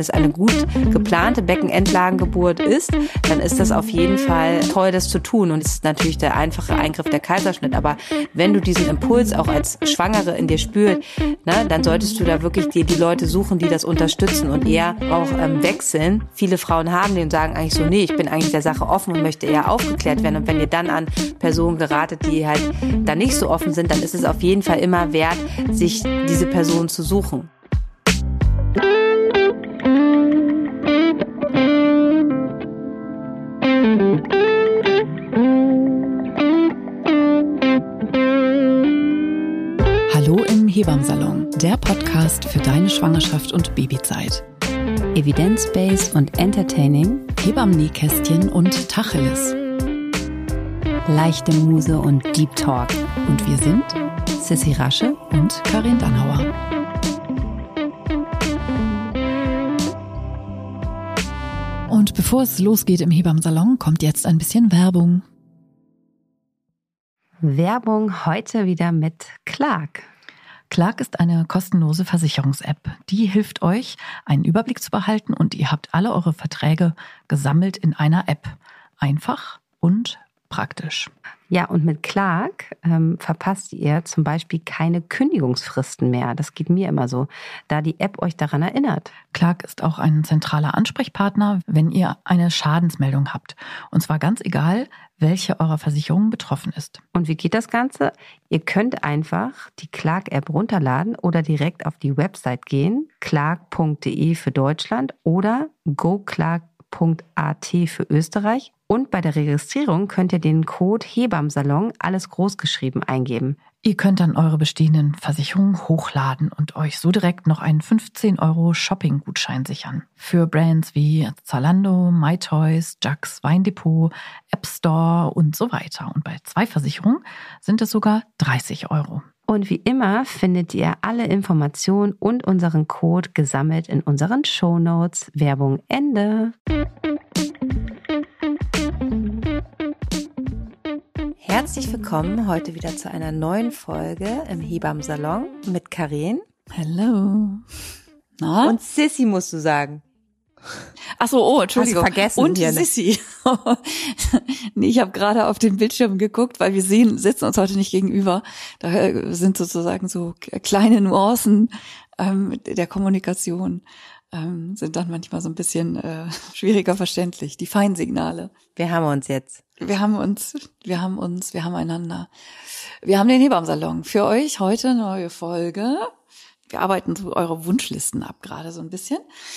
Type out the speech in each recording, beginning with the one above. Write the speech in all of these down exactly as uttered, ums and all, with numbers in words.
wenn es eine gut geplante Beckenendlagengeburt ist, dann ist das auf jeden Fall toll, das zu tun. Und es ist natürlich der einfache Eingriff der Kaiserschnitt. Aber wenn du diesen Impuls auch als Schwangere in dir spürst, ne, dann solltest du da wirklich dir die Leute suchen, die das unterstützen und eher auch ähm, wechseln. Viele Frauen haben den und sagen eigentlich so, nee, ich bin eigentlich der Sache offen und möchte eher aufgeklärt werden. Und wenn ihr dann an Personen geratet, die halt da nicht so offen sind, dann ist es auf jeden Fall immer wert, sich diese Person zu suchen. Hallo im Hebammsalon, der Podcast für deine Schwangerschaft und Babyzeit. Evidence-based und entertaining, Hebammen-Nähkästchen und Tacheles. Leichte Muse und Deep Talk. Und wir sind Sissi Rasche und Karin Dannhauer. Und bevor es losgeht im Hebammsalon, kommt jetzt ein bisschen Werbung. Werbung heute wieder mit Clark. Clark ist eine kostenlose Versicherungs-App. Die hilft euch, einen Überblick zu behalten und ihr habt alle eure Verträge gesammelt in einer App. Einfach und praktisch. Ja, und mit Clark ähm, verpasst ihr zum Beispiel keine Kündigungsfristen mehr. Das geht mir immer so, da die App euch daran erinnert. Clark ist auch ein zentraler Ansprechpartner, wenn ihr eine Schadensmeldung habt. Und zwar ganz egal, welche eurer Versicherungen betroffen ist. Und wie geht das Ganze? Ihr könnt einfach die Clark-App runterladen oder direkt auf die Website gehen, clark punkt de für Deutschland oder goclark punkt at für Österreich. Und bei der Registrierung könnt ihr den Code Hebammsalon, alles großgeschrieben, eingeben. Ihr könnt dann eure bestehenden Versicherungen hochladen und euch so direkt noch einen fünfzehn Euro Shopping-Gutschein sichern. Für Brands wie Zalando, MyToys, Jax, Weindepot, App Store und so weiter. Und bei zwei Versicherungen sind es sogar dreißig Euro. Und wie immer findet ihr alle Informationen und unseren Code gesammelt in unseren Shownotes. Werbung Ende. Herzlich willkommen heute wieder zu einer neuen Folge im Hebammsalon mit Karin. Hallo. Na? Und Sissi musst du sagen. Ach so, oh, Entschuldigung. Hast du vergessen. Und hier, ne? Sissi. Nee, ich habe gerade auf den Bildschirm geguckt, weil wir sehen, sitzen uns heute nicht gegenüber. Da sind sozusagen so kleine Nuancen ähm, der Kommunikation. Ähm, sind dann manchmal so ein bisschen äh, schwieriger verständlich. Die Feinsignale. Wir haben uns jetzt. Wir haben uns, wir haben uns, wir haben einander. Wir haben den Hebammsalon für euch heute eine neue Folge. Wir arbeiten so eure Wunschlisten ab gerade so ein bisschen.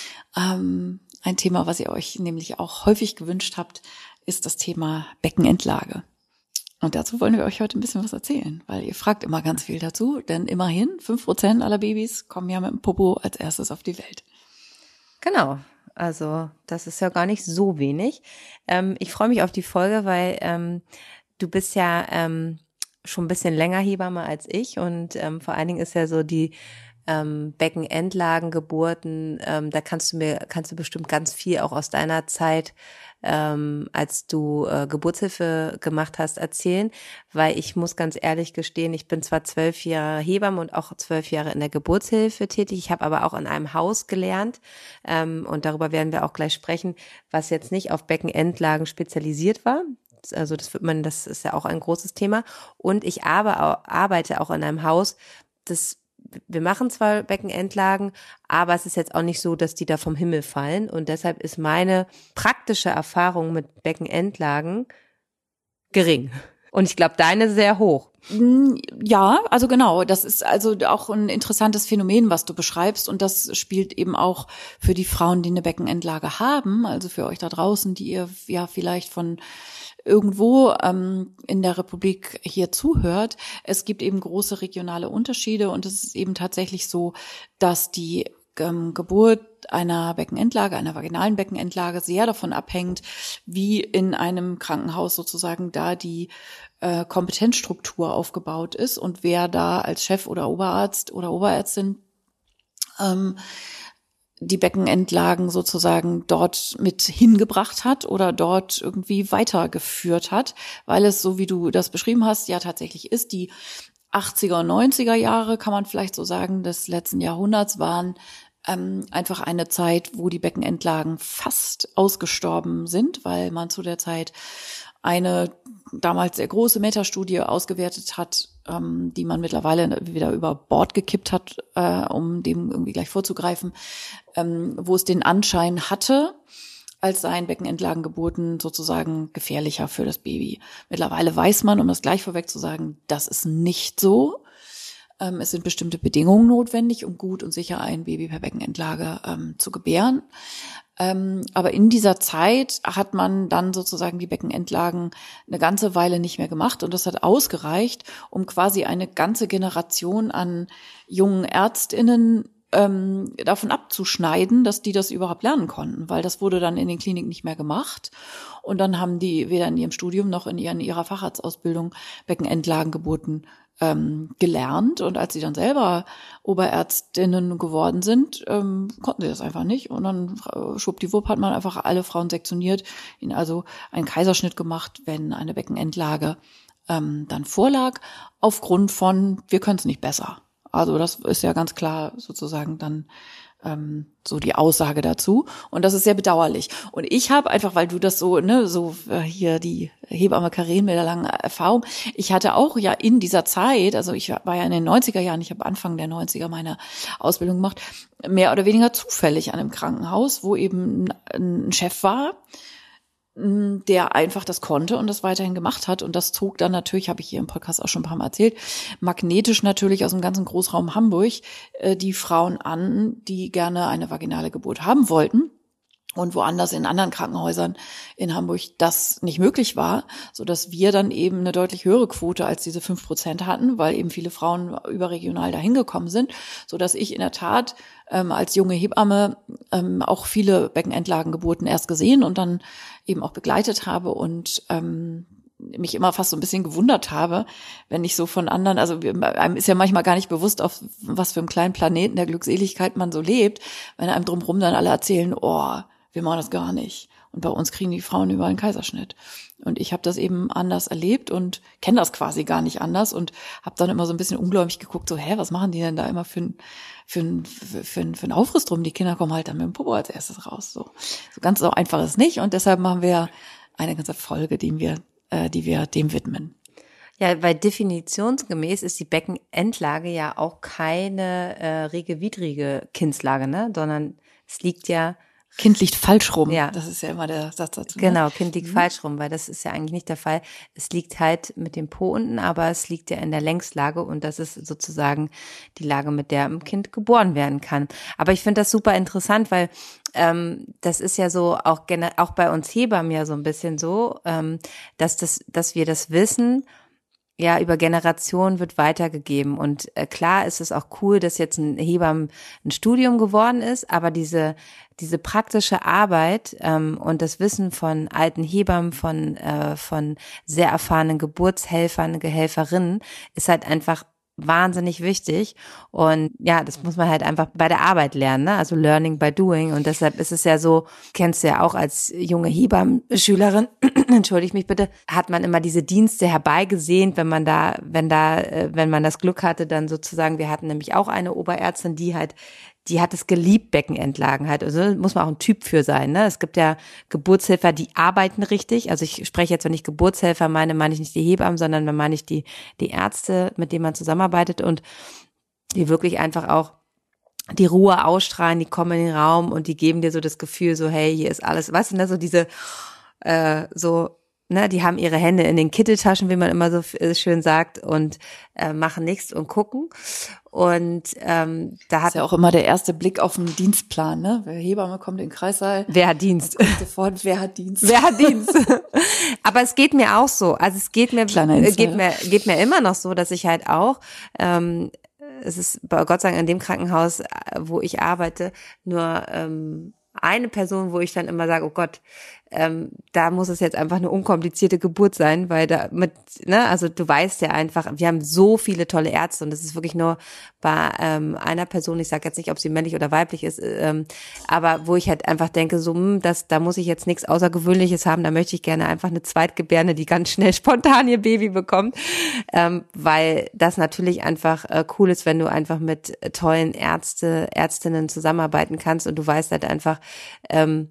Ähm, ein Thema, was ihr euch nämlich auch häufig gewünscht habt, ist das Thema Beckenendlage. Und dazu wollen wir euch heute ein bisschen was erzählen, weil ihr fragt immer ganz viel dazu, denn immerhin fünf Prozent aller Babys kommen ja mit dem Popo als erstes auf die Welt. Genau, also das ist ja gar nicht so wenig. Ähm, ich freue mich auf die Folge, weil ähm, du bist ja ähm, schon ein bisschen länger Hebamme als ich und ähm, vor allen Dingen ist ja so die ähm, Beckenendlagengeburten, ähm, da kannst du mir, kannst du bestimmt ganz viel auch aus deiner Zeit, ähm, als du äh, Geburtshilfe gemacht hast, erzählen, weil ich muss ganz ehrlich gestehen, ich bin zwar zwölf Jahre Hebamme und auch zwölf Jahre in der Geburtshilfe tätig, ich habe aber auch in einem Haus gelernt ähm, und darüber werden wir auch gleich sprechen, was jetzt nicht auf Beckenendlagen spezialisiert war. Also das wird man, das ist ja auch ein großes Thema. Und ich arbeite auch in einem Haus, das wir machen zwar Beckenendlagen, aber es ist jetzt auch nicht so, dass die da vom Himmel fallen. Und deshalb ist meine praktische Erfahrung mit Beckenendlagen gering. Und ich glaube, deine sehr hoch. Ja, also genau. Das ist also auch ein interessantes Phänomen, was du beschreibst. Und das spielt eben auch für die Frauen, die eine Beckenendlage haben, also für euch da draußen, die ihr ja vielleicht von irgendwo ähm, in der Republik hier zuhört. Es gibt eben große regionale Unterschiede und es ist eben tatsächlich so, dass die ähm, Geburt einer Beckenendlage, einer vaginalen Beckenendlage sehr davon abhängt, wie in einem Krankenhaus sozusagen da die äh, Kompetenzstruktur aufgebaut ist und wer da als Chef oder Oberarzt oder Oberärztin ähm, die Beckenendlagen sozusagen dort mit hingebracht hat oder dort irgendwie weitergeführt hat, weil es, so wie du das beschrieben hast, ja tatsächlich ist, die achtziger und neunziger Jahre, kann man vielleicht so sagen, des letzten Jahrhunderts waren ähm, einfach eine Zeit, wo die Beckenendlagen fast ausgestorben sind, weil man zu der Zeit eine damals sehr große Metastudie ausgewertet hat, ähm, die man mittlerweile wieder über Bord gekippt hat, äh, um dem irgendwie gleich vorzugreifen, ähm, wo es den Anschein hatte, als seien Beckenendlagengeburten sozusagen gefährlicher für das Baby. Mittlerweile weiß man, um das gleich vorweg zu sagen, das ist nicht so. Ähm, es sind bestimmte Bedingungen notwendig, um gut und sicher ein Baby per Beckenendlage ähm, zu gebären. Ähm, aber in dieser Zeit hat man dann sozusagen die Beckenendlagen eine ganze Weile nicht mehr gemacht und das hat ausgereicht, um quasi eine ganze Generation an jungen ÄrztInnen ähm, davon abzuschneiden, dass die das überhaupt lernen konnten, weil das wurde dann in den Kliniken nicht mehr gemacht und dann haben die weder in ihrem Studium noch in, ihren, in ihrer Facharztausbildung Beckenendlagengeburten ähm, gelernt und als sie dann selber Oberärztinnen geworden sind, ähm, konnten sie das einfach nicht und dann äh, schwuppdiwupp hat man einfach alle Frauen sektioniert, ihnen also einen Kaiserschnitt gemacht, wenn eine Beckenendlage ähm, dann vorlag, aufgrund von, wir können es nicht besser. Also das ist ja ganz klar sozusagen dann ähm, so die Aussage dazu. Und das ist sehr bedauerlich. Und ich habe einfach, weil du das so, ne, so äh, hier die Hebamme Karin mit der langen Erfahrung, ich hatte auch ja in dieser Zeit, also ich war ja in den neunziger Jahren, ich habe Anfang der neunziger meine Ausbildung gemacht, mehr oder weniger zufällig an einem Krankenhaus, wo eben ein Chef war, der einfach das konnte und das weiterhin gemacht hat. Und das zog dann natürlich, habe ich hier im Podcast auch schon ein paar Mal erzählt, magnetisch natürlich aus dem ganzen Großraum Hamburg äh, die Frauen an, die gerne eine vaginale Geburt haben wollten. Und woanders in anderen Krankenhäusern in Hamburg das nicht möglich war, so dass wir dann eben eine deutlich höhere Quote als diese fünf Prozent hatten, weil eben viele Frauen überregional dahin gekommen sind, so dass ich in der Tat ähm, als junge Hebamme ähm, auch viele Beckenendlagengeburten erst gesehen und dann eben auch begleitet habe und ähm, mich immer fast so ein bisschen gewundert habe, wenn ich so von anderen, also einem ist ja manchmal gar nicht bewusst, auf was für einem kleinen Planeten der Glückseligkeit man so lebt, wenn einem drumherum dann alle erzählen, oh, wir machen das gar nicht. Und bei uns kriegen die Frauen überall einen Kaiserschnitt. Und ich habe das eben anders erlebt und kenne das quasi gar nicht anders und habe dann immer so ein bisschen ungläubig geguckt, so, hä, was machen die denn da immer für ein für ein für ein, für ein Aufriss drum? Die Kinder kommen halt dann mit dem Popo als erstes raus. So, so ganz so einfach ist nicht. Und deshalb machen wir eine ganze Folge, die wir, äh, die wir dem widmen. Ja, weil definitionsgemäß ist die Beckenendlage ja auch keine äh, regewidrige Kindslage, ne, sondern es liegt ja Kind liegt falsch rum. Ja. Das ist ja immer der Satz dazu. Genau, Kind liegt mhm. falsch rum, weil das ist ja eigentlich nicht der Fall. Es liegt halt mit dem Po unten, aber es liegt ja in der Längslage und das ist sozusagen die Lage, mit der ein Kind geboren werden kann. Aber ich finde das super interessant, weil ähm, das ist ja so auch gener- auch bei uns Hebammen ja so ein bisschen so, ähm, dass das, dass wir das wissen, ja, über Generationen wird weitergegeben und äh, klar ist es auch cool, dass jetzt ein Hebammen ein Studium geworden ist, aber diese diese praktische Arbeit ähm, und das Wissen von alten Hebammen, von äh, von sehr erfahrenen Geburtshelfern, Gehelferinnen ist halt einfach wahnsinnig wichtig und ja, das muss man halt einfach bei der Arbeit lernen, ne? Also learning by doing und deshalb ist es ja so, kennst du ja auch als junge Hebammenschülerin, entschuldige mich bitte, hat man immer diese Dienste herbeigesehnt, wenn man da, wenn da, wenn man das Glück hatte, dann sozusagen, wir hatten nämlich auch eine Oberärztin, die halt die hat es geliebt, Beckenendlagen halt. Also muss man auch ein Typ für sein, ne? Es gibt ja Geburtshelfer, die arbeiten richtig. Also ich spreche jetzt, wenn ich Geburtshelfer meine, meine ich nicht die Hebammen, sondern dann meine ich die, die Ärzte, mit denen man zusammenarbeitet und die wirklich einfach auch die Ruhe ausstrahlen, die kommen in den Raum und die geben dir so das Gefühl, so hey, hier ist alles, weißt du, ne, so diese, äh, so, ne, die haben ihre Hände in den Kitteltaschen, wie man immer so schön sagt, und äh, machen nichts und gucken. Und ähm, da hat das ist ja auch immer der erste Blick auf den Dienstplan, ne? Wer Hebamme kommt in den Kreissaal. Wer hat Dienst? Sofort, wer hat Dienst? Wer hat Dienst? Aber es geht mir auch so. Also es geht mir, geht mir, geht mir immer noch so, dass ich halt auch, ähm, es ist bei Gott sei Dank in dem Krankenhaus, wo ich arbeite, nur ähm, eine Person, wo ich dann immer sage, oh Gott, ähm, da muss es jetzt einfach eine unkomplizierte Geburt sein, weil da mit, ne, also du weißt ja einfach, wir haben so viele tolle Ärzte und das ist wirklich nur bei ähm, einer Person, ich sage jetzt nicht, ob sie männlich oder weiblich ist, ähm, aber wo ich halt einfach denke, so, mh, das, da muss ich jetzt nichts Außergewöhnliches haben, da möchte ich gerne einfach eine Zweitgebärende, die ganz schnell spontan ihr Baby bekommt, ähm, weil das natürlich einfach äh, cool ist, wenn du einfach mit tollen Ärzte, Ärztinnen zusammenarbeiten kannst und du weißt halt einfach, ähm,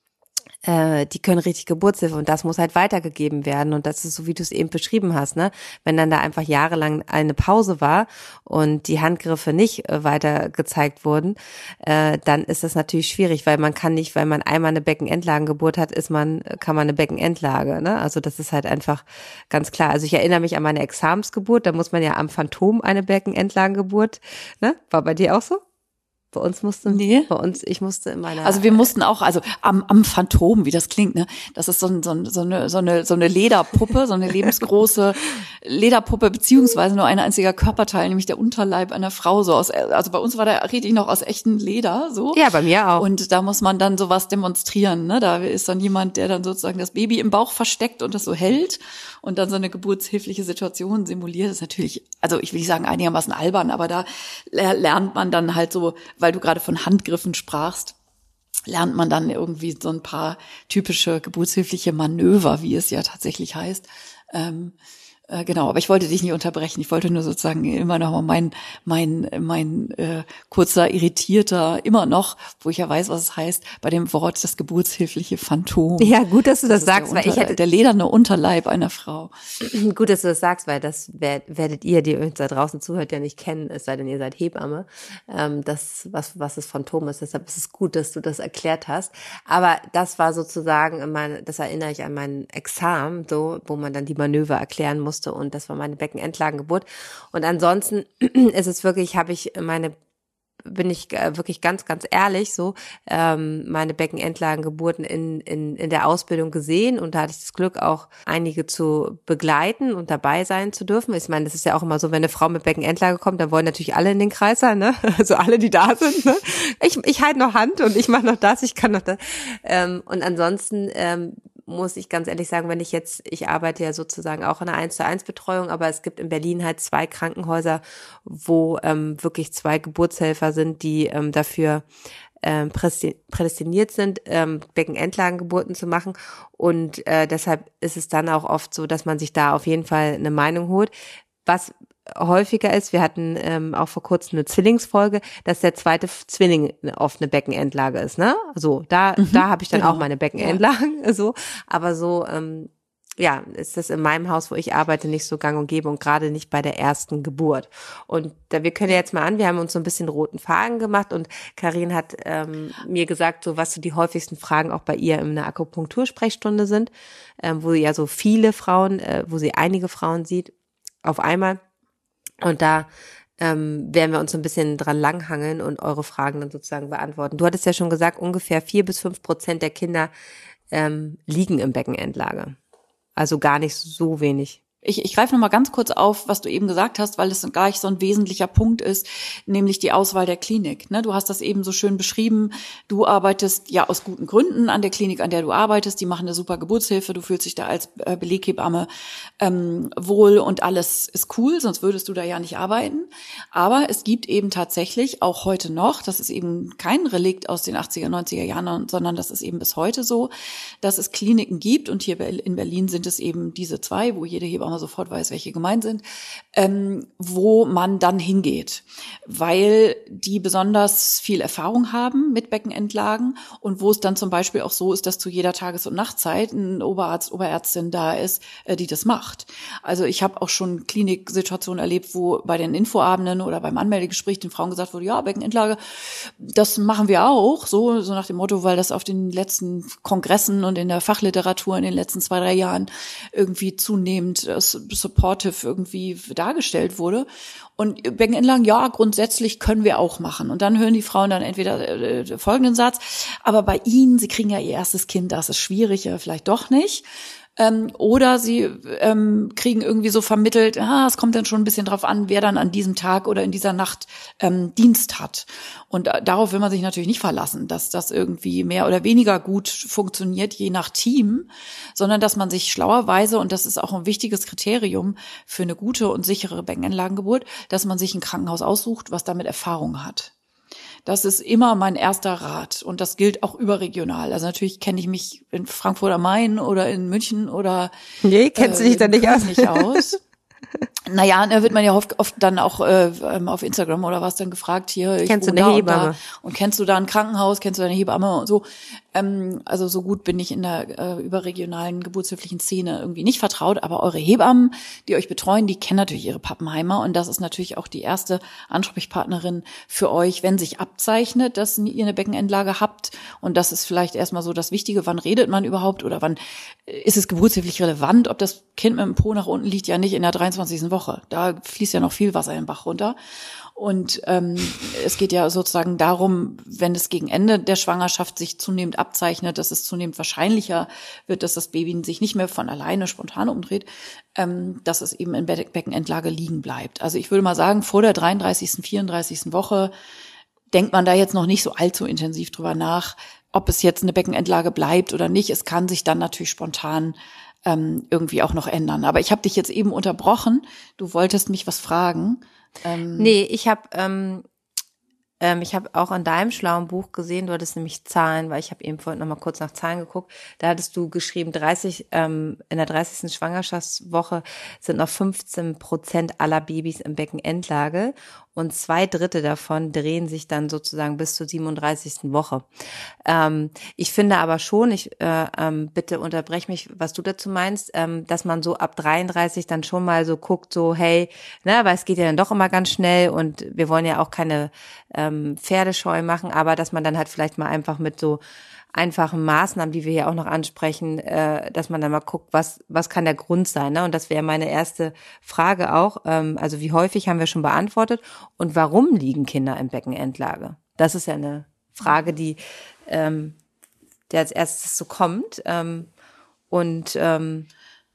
äh, die können richtig Geburtshilfe und das muss halt weitergegeben werden und das ist so, wie du es eben beschrieben hast, ne? Wenn dann da einfach jahrelang eine Pause war und die Handgriffe nicht äh, weiter gezeigt wurden, äh, dann ist das natürlich schwierig, weil man kann nicht, weil man einmal eine Beckenendlagengeburt hat, ist man, kann man eine Beckenendlage, ne? Also das ist halt einfach ganz klar. Also ich erinnere mich an meine Examensgeburt, da muss man ja am Phantom eine Beckenendlagengeburt, ne? War bei dir auch so? Bei uns musste, nee. bei uns, ich musste in meiner. Also wir mussten auch, also am, am Phantom, wie das klingt, ne? Das ist so, ein, so, ein, so eine, so eine, so eine Lederpuppe, so eine lebensgroße Lederpuppe, beziehungsweise nur ein einziger Körperteil, nämlich der Unterleib einer Frau, so aus, also bei uns war der richtig noch aus echtem Leder, so. Ja, bei mir auch. Und da muss man dann sowas demonstrieren, ne? Da ist dann jemand, der dann sozusagen das Baby im Bauch versteckt und das so hält und dann so eine geburtshilfliche Situation simuliert. Das ist natürlich, also ich will nicht sagen einigermaßen albern, aber da lernt man dann halt so, weil du gerade von Handgriffen sprachst, lernt man dann irgendwie so ein paar typische geburtshilfliche Manöver, wie es ja tatsächlich heißt. Ähm, äh, genau, aber ich wollte dich nicht unterbrechen. Ich wollte nur sozusagen immer noch mal mein mein mein äh, kurzer irritierter immer noch, wo ich ja weiß, was es heißt, bei dem Wort das geburtshilfliche Phantom. Ja, gut, dass du das, das sagst, Unter, weil ich hätte der lederne Unterleib einer Frau. Gut, dass du das sagst, weil das werdet ihr, die uns da draußen zuhört, ja nicht kennen, es sei denn, ihr seid Hebamme. Ähm, das, was was das Phantom ist, deshalb ist es gut, dass du das erklärt hast. Aber das war sozusagen, mein, das erinnere ich an mein Examen, so, wo man dann die Manöver erklären musste. Und das war meine Beckenendlagengeburt. Und ansonsten ist es wirklich, habe ich meine, bin ich wirklich ganz, ganz ehrlich so, ähm, meine Beckenendlagengeburten in, in, in der Ausbildung gesehen. Und da hatte ich das Glück, auch einige zu begleiten und dabei sein zu dürfen. Ich meine, das ist ja auch immer so, wenn eine Frau mit Beckenendlage kommt, dann wollen natürlich alle in den Kreis sein, ne? Also alle, die da sind, ne? Ich, ich halte noch Hand und ich mache noch das, ich kann noch das. Ähm, und ansonsten, ähm, muss ich ganz ehrlich sagen, wenn ich jetzt, ich arbeite ja sozusagen auch in einer eins zu eins Betreuung, aber es gibt in Berlin halt zwei Krankenhäuser, wo ähm, wirklich zwei Geburtshelfer sind, die ähm, dafür ähm, prädestiniert sind, ähm, Beckenendlagengeburten zu machen und äh, deshalb ist es dann auch oft so, dass man sich da auf jeden Fall eine Meinung holt. Was häufiger ist, wir hatten ähm, auch vor kurzem eine Zwillingsfolge, dass der zweite Zwilling oft eine Beckenendlage ist, ne? So, da mhm, da habe ich dann genau. auch meine Beckenendlagen, ja. so, aber so ähm, ja, ist das in meinem Haus, wo ich arbeite, nicht so gang und gäbe und gerade nicht bei der ersten Geburt. Und da, wir können ja jetzt mal an, wir haben uns so ein bisschen roten Faden gemacht und Karin hat ähm, mir gesagt, so was so die häufigsten Fragen auch bei ihr in einer Akupunktursprechstunde sind, ähm, wo sie ja so viele Frauen, äh, wo sie einige Frauen sieht auf einmal. Und da ähm, werden wir uns so ein bisschen dran langhangeln und eure Fragen dann sozusagen beantworten. Du hattest ja schon gesagt, ungefähr vier bis fünf Prozent der Kinder ähm, liegen im Beckenendlage. Also gar nicht so wenig. Ich, ich greife noch mal ganz kurz auf, was du eben gesagt hast, weil es gleich so ein wesentlicher Punkt ist, nämlich die Auswahl der Klinik. Ne, du hast das eben so schön beschrieben. Du arbeitest ja aus guten Gründen an der Klinik, an der du arbeitest. Die machen eine super Geburtshilfe. Du fühlst dich da als äh, Beleghebamme ähm, wohl und alles ist cool, sonst würdest du da ja nicht arbeiten. Aber es gibt eben tatsächlich auch heute noch, das ist eben kein Relikt aus den achtziger, neunziger Jahren, sondern das ist eben bis heute so, dass es Kliniken gibt und hier in Berlin sind es eben diese zwei, wo jede Hebamme sofort weiß, welche gemeint sind, ähm, wo man dann hingeht, weil die besonders viel Erfahrung haben mit Beckenendlagen und wo es dann zum Beispiel auch so ist, dass zu jeder Tages- und Nachtzeit ein Oberarzt, Oberärztin da ist, äh, die das macht. Also ich habe auch schon Kliniksituationen erlebt, wo bei den Infoabenden oder beim Anmeldegespräch den Frauen gesagt wurde, ja, Beckenendlage, das machen wir auch, so, so nach dem Motto, weil das auf den letzten Kongressen und in der Fachliteratur in den letzten zwei, drei Jahren irgendwie zunehmend äh, supportive irgendwie dargestellt wurde. Und Beckenendlagen, ja, grundsätzlich können wir auch machen. Und dann hören die Frauen dann entweder äh, folgenden Satz, aber bei Ihnen, Sie kriegen ja Ihr erstes Kind, das ist schwierig, ja, vielleicht doch nicht. Ähm, oder sie ähm, kriegen irgendwie so vermittelt, ah, es kommt dann schon ein bisschen drauf an, wer dann an diesem Tag oder in dieser Nacht ähm, Dienst hat. Und äh, darauf will man sich natürlich nicht verlassen, dass das irgendwie mehr oder weniger gut funktioniert, je nach Team, sondern dass man sich schlauerweise, und das ist auch ein wichtiges Kriterium für eine gute und sichere Beckenendlagengeburt, dass man sich ein Krankenhaus aussucht, was damit Erfahrung hat. Das ist immer mein erster Rat und das gilt auch überregional. Also natürlich kenne ich mich in Frankfurt am Main oder in München oder nee, kennst äh, du dich da nicht aus? nicht aus. Naja, da wird man ja oft, oft dann auch äh, auf Instagram oder was dann gefragt, hier, ich kennst du wohne eine da Hebamme? Und, da, und kennst du da ein Krankenhaus, kennst du da eine Hebamme und so. Ähm, also so gut bin ich in der äh, überregionalen geburtshilflichen Szene irgendwie nicht vertraut, aber eure Hebammen, die euch betreuen, die kennen natürlich ihre Pappenheimer und das ist natürlich auch die erste Ansprechpartnerin für euch, wenn sich abzeichnet, dass ihr eine Beckenendlage habt und das ist vielleicht erstmal so das Wichtige, wann redet man überhaupt oder wann ist es geburtshilflich relevant, ob das Kind mit dem Po nach unten liegt, ja nicht in der dreiundzwanzigsten Woche. Da fließt ja noch viel Wasser im Bach runter. Und ähm, es geht ja sozusagen darum, wenn es gegen Ende der Schwangerschaft sich zunehmend abzeichnet, dass es zunehmend wahrscheinlicher wird, dass das Baby sich nicht mehr von alleine spontan umdreht, ähm, dass es eben in Be- Beckenendlage liegen bleibt. Also ich würde mal sagen, vor der dreiunddreißigsten, vierunddreißigsten Woche denkt man da jetzt noch nicht so allzu intensiv drüber nach, ob es jetzt eine Beckenendlage bleibt oder nicht. Es kann sich dann natürlich spontan ähm, irgendwie auch noch ändern. Aber ich habe dich jetzt eben unterbrochen. Du wolltest mich was fragen. Ähm, nee, ich habe ähm, ähm, ich habe auch in deinem schlauen Buch gesehen, du hattest nämlich Zahlen, weil ich habe eben vorhin noch mal kurz nach Zahlen geguckt, da hattest du geschrieben, dreißig ähm, in der dreißigsten Schwangerschaftswoche sind noch fünfzehn Prozent aller Babys in Beckenendlage und zwei Drittel davon drehen sich dann sozusagen bis zur siebenunddreißigsten Woche. Ähm, ich finde aber schon, ich äh, ähm, bitte unterbrech mich, was du dazu meinst, ähm, dass man so ab dreiunddreißig dann schon mal so guckt, so hey, ne, weil es geht ja dann doch immer ganz schnell und wir wollen ja auch keine ähm, Pferdescheu machen, aber dass man dann halt vielleicht mal einfach mit so einfachen Maßnahmen, die wir hier auch noch ansprechen, äh, dass man dann mal guckt, was was kann der Grund sein, ne? Und das wäre meine erste Frage auch. Ähm, also wie häufig haben wir schon beantwortet und warum liegen Kinder in Beckenendlage? Das ist ja eine Frage, die ähm, der als erstes so kommt. Ähm, und ähm,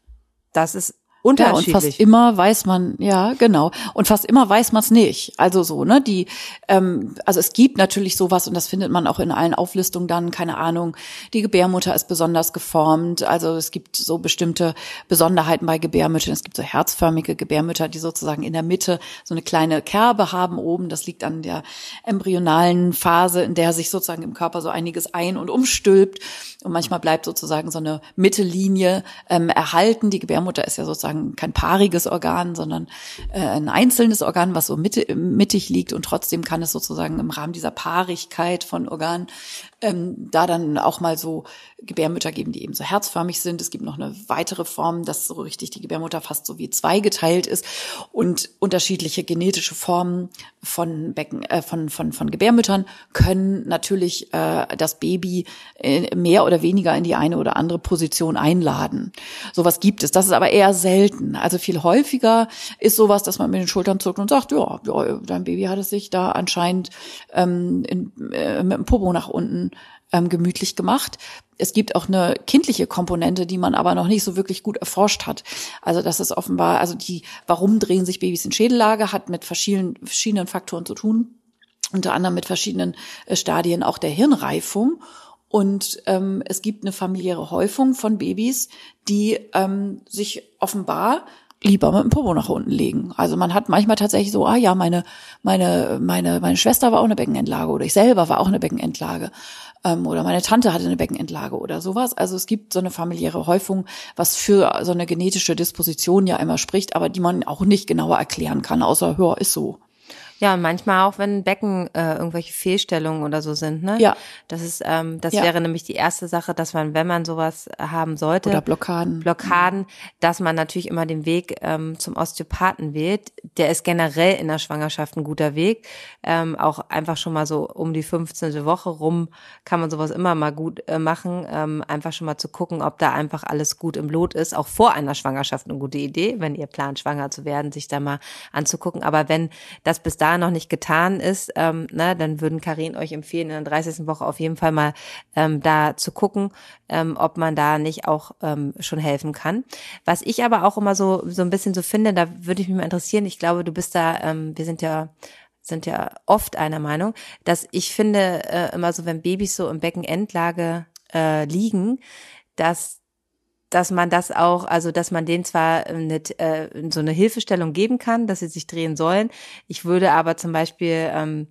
das ist unterschiedlich. Ja, und fast immer weiß man, ja, genau. Und fast immer weiß man es nicht. Also so, ne, die, ähm, also es gibt natürlich sowas und das findet man auch in allen Auflistungen dann, keine Ahnung, die Gebärmutter ist besonders geformt. Also es gibt so bestimmte Besonderheiten bei Gebärmüttern. Es gibt so herzförmige Gebärmütter, die sozusagen in der Mitte so eine kleine Kerbe haben oben. Das liegt an der embryonalen Phase, in der sich sozusagen im Körper so einiges ein- und umstülpt. Und manchmal bleibt sozusagen so eine Mittellinie ähm, erhalten. Die Gebärmutter ist ja sozusagen kein paariges Organ, sondern äh, ein einzelnes Organ, was so mitte, mittig liegt und trotzdem kann es sozusagen im Rahmen dieser Paarigkeit von Organen ähm, da dann auch mal so Gebärmütter geben, die eben so herzförmig sind. Es gibt noch eine weitere Form, dass so richtig die Gebärmutter fast so wie zweigeteilt ist und unterschiedliche genetische Formen von Becken, äh, von von von Gebärmüttern können natürlich äh, das Baby äh, mehr oder weniger in die eine oder andere Position einladen. Sowas gibt es. Das ist aber eher selten. Also viel häufiger ist sowas, dass man mit den Schultern zuckt und sagt, ja, ja dein Baby hat es sich da anscheinend ähm, in, äh, mit dem Popo nach unten ähm, gemütlich gemacht. Es gibt auch eine kindliche Komponente, die man aber noch nicht so wirklich gut erforscht hat. Also das ist offenbar, also die, warum drehen sich Babys in Schädellage, hat mit verschiedenen, verschiedenen Faktoren zu tun, unter anderem mit verschiedenen äh, Stadien auch der Hirnreifung. Und ähm, es gibt eine familiäre Häufung von Babys, die ähm, sich offenbar lieber mit dem Popo nach unten legen. Also man hat manchmal tatsächlich so, ah ja, meine meine meine meine Schwester war auch eine Beckenendlage oder ich selber war auch eine Beckenendlage ähm, oder meine Tante hatte eine Beckenendlage oder sowas. Also es gibt so eine familiäre Häufung, was für so eine genetische Disposition ja immer spricht, aber die man auch nicht genauer erklären kann, außer, ja, ist so. Ja, und manchmal auch, wenn Becken äh, irgendwelche Fehlstellungen oder so sind, ne? Ja. Das ist, ähm, das ja. wäre nämlich die erste Sache, dass man, wenn man sowas haben sollte, oder Blockaden, Blockaden, dass man natürlich immer den Weg ähm, zum Osteopathen wählt. Der ist generell in der Schwangerschaft ein guter Weg. Ähm, auch einfach schon mal so um die fünfzehnte Woche rum kann man sowas immer mal gut äh, machen. Ähm, einfach schon mal zu gucken, ob da einfach alles gut im Lot ist. Auch vor einer Schwangerschaft eine gute Idee, wenn ihr plant, schwanger zu werden, sich da mal anzugucken. Aber wenn das bis da da noch nicht getan ist, ähm, na, dann würden Karin euch empfehlen, in der dreißigsten Woche auf jeden Fall mal ähm, da zu gucken, ähm, ob man da nicht auch ähm, schon helfen kann. Was ich aber auch immer so so ein bisschen so finde, da würde ich mich mal interessieren, ich glaube, du bist da, ähm, wir sind ja sind ja oft einer Meinung, dass ich finde äh, immer so, wenn Babys so im Beckenendlage äh, liegen, dass dass man das auch, also dass man denen zwar eine, äh, so eine Hilfestellung geben kann, dass sie sich drehen sollen. Ich würde aber zum Beispiel, ähm,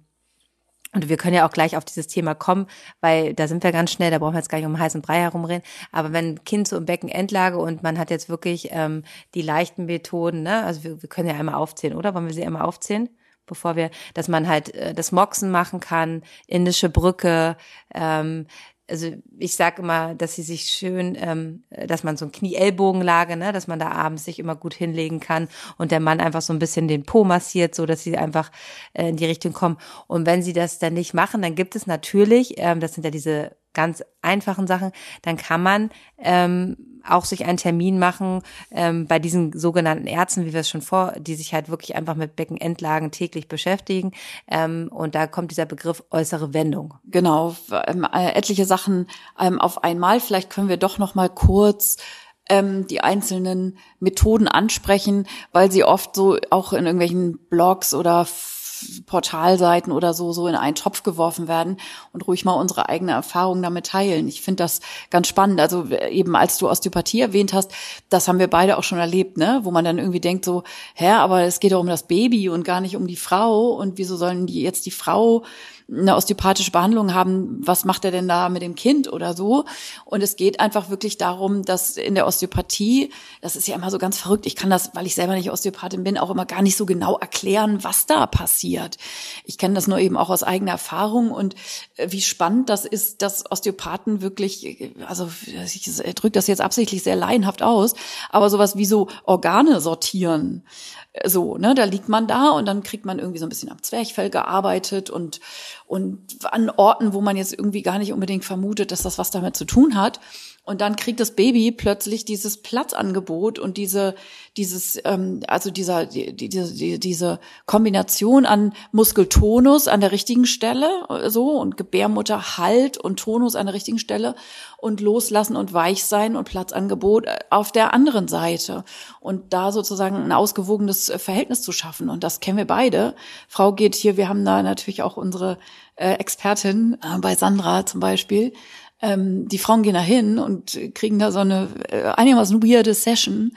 und wir können ja auch gleich auf dieses Thema kommen, weil da sind wir ganz schnell, da brauchen wir jetzt gar nicht um den heißen Brei herumreden, aber wenn ein Kind so im Beckenendlage und man hat jetzt wirklich ähm, die leichten Methoden, ne, also wir, wir können ja einmal aufzählen, oder? Wollen wir sie einmal aufzählen? Bevor wir, dass man halt äh, das Moxen machen kann, indische Brücke, ähm, also ich sage immer, dass sie sich schön, ähm, dass man so ein Knie-Ellbogenlage, ne, dass man da abends sich immer gut hinlegen kann und der Mann einfach so ein bisschen den Po massiert, so dass sie einfach äh, in die Richtung kommen. Und wenn sie das dann nicht machen, dann gibt es natürlich, ähm, das sind ja diese ganz einfachen Sachen, dann kann man ähm, auch sich einen Termin machen ähm, bei diesen sogenannten Ärzten, wie wir es schon vor, die sich halt wirklich einfach mit Beckenendlagen täglich beschäftigen. Ähm, und da kommt dieser Begriff äußere Wendung. Genau, ähm, äh, etliche Sachen ähm, auf einmal. Vielleicht können wir doch noch mal kurz ähm, die einzelnen Methoden ansprechen, weil sie oft so auch in irgendwelchen Blogs oder Portalseiten oder so so in einen Topf geworfen werden und ruhig mal unsere eigene Erfahrung damit teilen. Ich finde das ganz spannend. Also eben als du Osteopathie erwähnt hast, das haben wir beide auch schon erlebt, ne? Wo man dann irgendwie denkt so, hä, aber es geht doch um das Baby und gar nicht um die Frau und wieso sollen die jetzt die Frau eine osteopathische Behandlung haben, was macht er denn da mit dem Kind oder so? Und es geht einfach wirklich darum, dass in der Osteopathie, das ist ja immer so ganz verrückt, ich kann das, weil ich selber nicht Osteopathin bin, auch immer gar nicht so genau erklären, was da passiert. Ich kenne das nur eben auch aus eigener Erfahrung und wie spannend das ist, dass Osteopathen wirklich, also ich drücke das jetzt absichtlich sehr laienhaft aus, aber sowas wie so Organe sortieren. So, ne, da liegt man da und dann kriegt man irgendwie so ein bisschen am Zwerchfell gearbeitet und und an Orten, wo man jetzt irgendwie gar nicht unbedingt vermutet, dass das was damit zu tun hat. Und dann kriegt das Baby plötzlich dieses Platzangebot und diese, dieses, ähm, also dieser, die, die, die, diese Kombination an Muskeltonus an der richtigen Stelle, so, und Gebärmutterhalt und Tonus an der richtigen Stelle und Loslassen und Weichsein und Platzangebot auf der anderen Seite. Und da sozusagen ein ausgewogenes Verhältnis zu schaffen. Und das kennen wir beide. Frau geht hier, wir haben da natürlich auch unsere äh, Expertin äh, bei Sandra zum Beispiel. Ähm, die Frauen gehen da hin und kriegen da so eine äh, einigermaßen weirde Session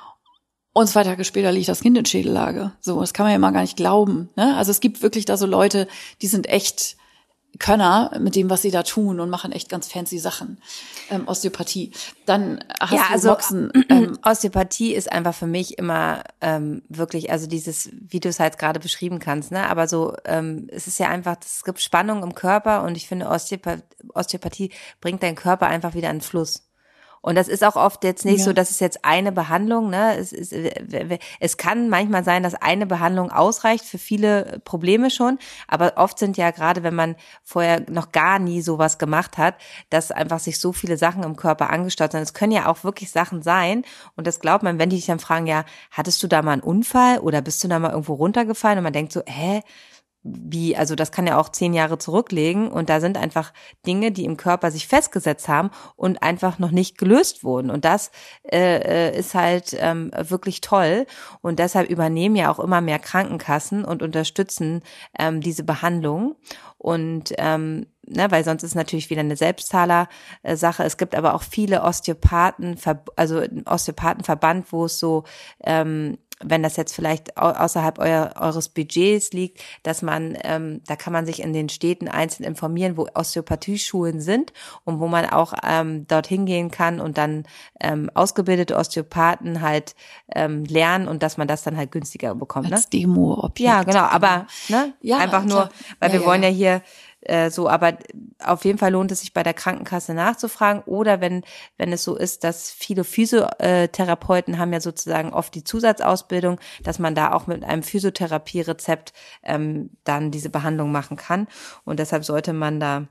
und zwei Tage später liegt das Kind in Schädellage. So, das kann man ja mal gar nicht glauben, ne? Also es gibt wirklich da so Leute, die sind echt Könner mit dem, was sie da tun und machen echt ganz fancy Sachen. Ähm, Osteopathie. Dann hast ja, du also Boxen. Ähm, Osteopathie ist einfach für mich immer ähm, wirklich, also dieses, wie du es halt gerade beschrieben kannst, ne? Aber so, ähm, es ist ja einfach, es gibt Spannung im Körper und ich finde, Osteopathie, Osteopathie bringt deinen Körper einfach wieder in den Fluss. Und das ist auch oft jetzt nicht ja. so, dass es jetzt eine Behandlung, ne, es ist, es kann manchmal sein, dass eine Behandlung ausreicht für viele Probleme schon, aber oft sind ja gerade, wenn man vorher noch gar nie sowas gemacht hat, dass einfach sich so viele Sachen im Körper angestaut sind. Es können ja auch wirklich Sachen sein und das glaubt man, wenn die dich dann fragen, ja, hattest du da mal einen Unfall oder bist du da mal irgendwo runtergefallen und man denkt so, hä? Wie, also das kann ja auch zehn Jahre zurücklegen und da sind einfach Dinge, die im Körper sich festgesetzt haben und einfach noch nicht gelöst wurden und das äh, ist halt ähm, wirklich toll und deshalb übernehmen ja auch immer mehr Krankenkassen und unterstützen ähm, diese Behandlung und ähm, ne, weil sonst ist natürlich wieder eine Selbstzahler-Sache. Es gibt aber auch viele Osteopathen, also einen Osteopathenverband, wo es so ähm, wenn das jetzt vielleicht außerhalb euer, eures Budgets liegt, dass man, ähm, da kann man sich in den Städten einzeln informieren, wo Osteopathieschulen sind und wo man auch ähm, dorthin gehen kann und dann ähm, ausgebildete Osteopathen halt ähm, lernen und dass man das dann halt günstiger bekommt. Als Ne? Demo-Objekt. Ja, genau, aber ne, ja, einfach nur, klar. weil ja, wir ja. wollen ja hier äh, so, aber auf jeden Fall lohnt es sich bei der Krankenkasse nachzufragen oder wenn wenn es so ist, dass viele Physiotherapeuten haben ja sozusagen oft die Zusatzausbildung, dass man da auch mit einem Physiotherapie-Rezept ähm, dann diese Behandlung machen kann und deshalb sollte man da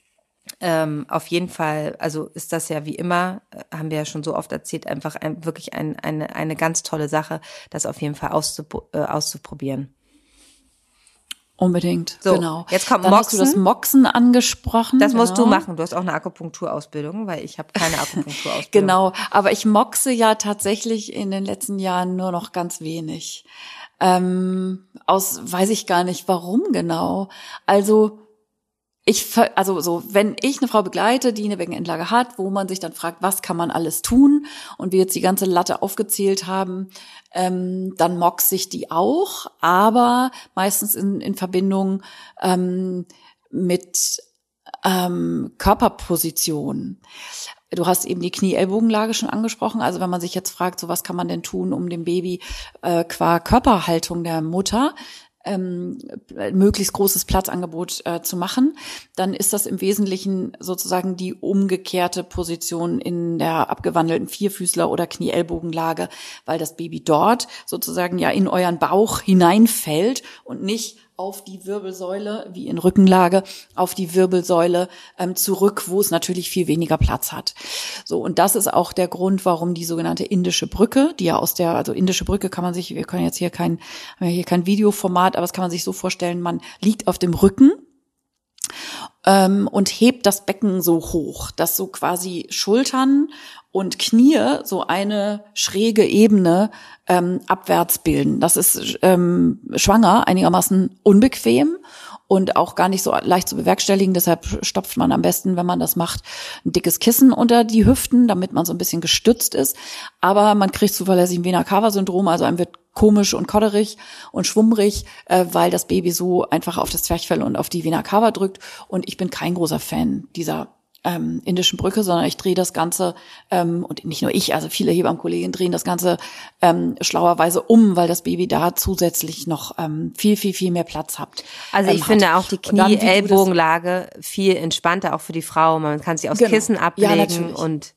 ähm, auf jeden Fall, also ist das ja wie immer, haben wir ja schon so oft erzählt, einfach ein, wirklich ein, eine eine ganz tolle Sache, das auf jeden Fall auszupro- äh, auszuprobieren. Unbedingt, so, genau. Jetzt kommt Dann Moxen. hast du das Moxen angesprochen. Das genau. musst du machen. Du hast auch eine Akupunkturausbildung, weil ich habe keine Akupunkturausbildung. Genau, aber ich moxe ja tatsächlich in den letzten Jahren nur noch ganz wenig. Ähm, aus weiß ich gar nicht, warum genau. Also ich, also so, wenn ich eine Frau begleite, die eine Beckenendlage hat, wo man sich dann fragt, was kann man alles tun, und wir jetzt die ganze Latte aufgezählt haben, ähm, dann moxe ich die auch, aber meistens in, in Verbindung ähm, mit ähm, Körperposition. Du hast eben die Knie-Ellbogenlage schon angesprochen. Also wenn man sich jetzt fragt, so was kann man denn tun, um dem Baby äh, qua Körperhaltung der Mutter ähm, möglichst großes Platzangebot äh, zu machen, dann ist das im Wesentlichen sozusagen die umgekehrte Position in der abgewandelten Vierfüßler- oder Knie-Ellbogenlage, weil das Baby dort sozusagen ja in euren Bauch hineinfällt und nicht auf die Wirbelsäule, wie in Rückenlage, auf die Wirbelsäule ähm, zurück, wo es natürlich viel weniger Platz hat. So, und das ist auch der Grund, warum die sogenannte indische Brücke, die ja aus der, also indische Brücke kann man sich, wir können jetzt hier kein, haben ja hier kein Videoformat, aber das kann man sich so vorstellen, man liegt auf dem Rücken ähm, und hebt das Becken so hoch, dass so quasi Schultern und Knie so eine schräge Ebene ähm, abwärts bilden. Das ist ähm, schwanger einigermaßen unbequem und auch gar nicht so leicht zu bewerkstelligen. Deshalb stopft man am besten, wenn man das macht, ein dickes Kissen unter die Hüften, damit man so ein bisschen gestützt ist. Aber man kriegt zuverlässig ein Vena-Cava-Syndrom, also einem wird komisch und kodderig und schwummrig, äh, weil das Baby so einfach auf das Zwerchfell und auf die Vena-Cava drückt. Und ich bin kein großer Fan dieser Ähm, indischen Brücke, sondern ich drehe das Ganze, ähm, und nicht nur ich, also viele Hebammenkolleginnen drehen das Ganze ähm, schlauerweise um, weil das Baby da zusätzlich noch ähm, viel, viel, viel mehr Platz hat. Also ich ähm, finde hat. auch die Knie-Ellbogenlage viel entspannter, auch für die Frau. Man kann sich aufs Genau. Kissen ablegen, ja, natürlich. und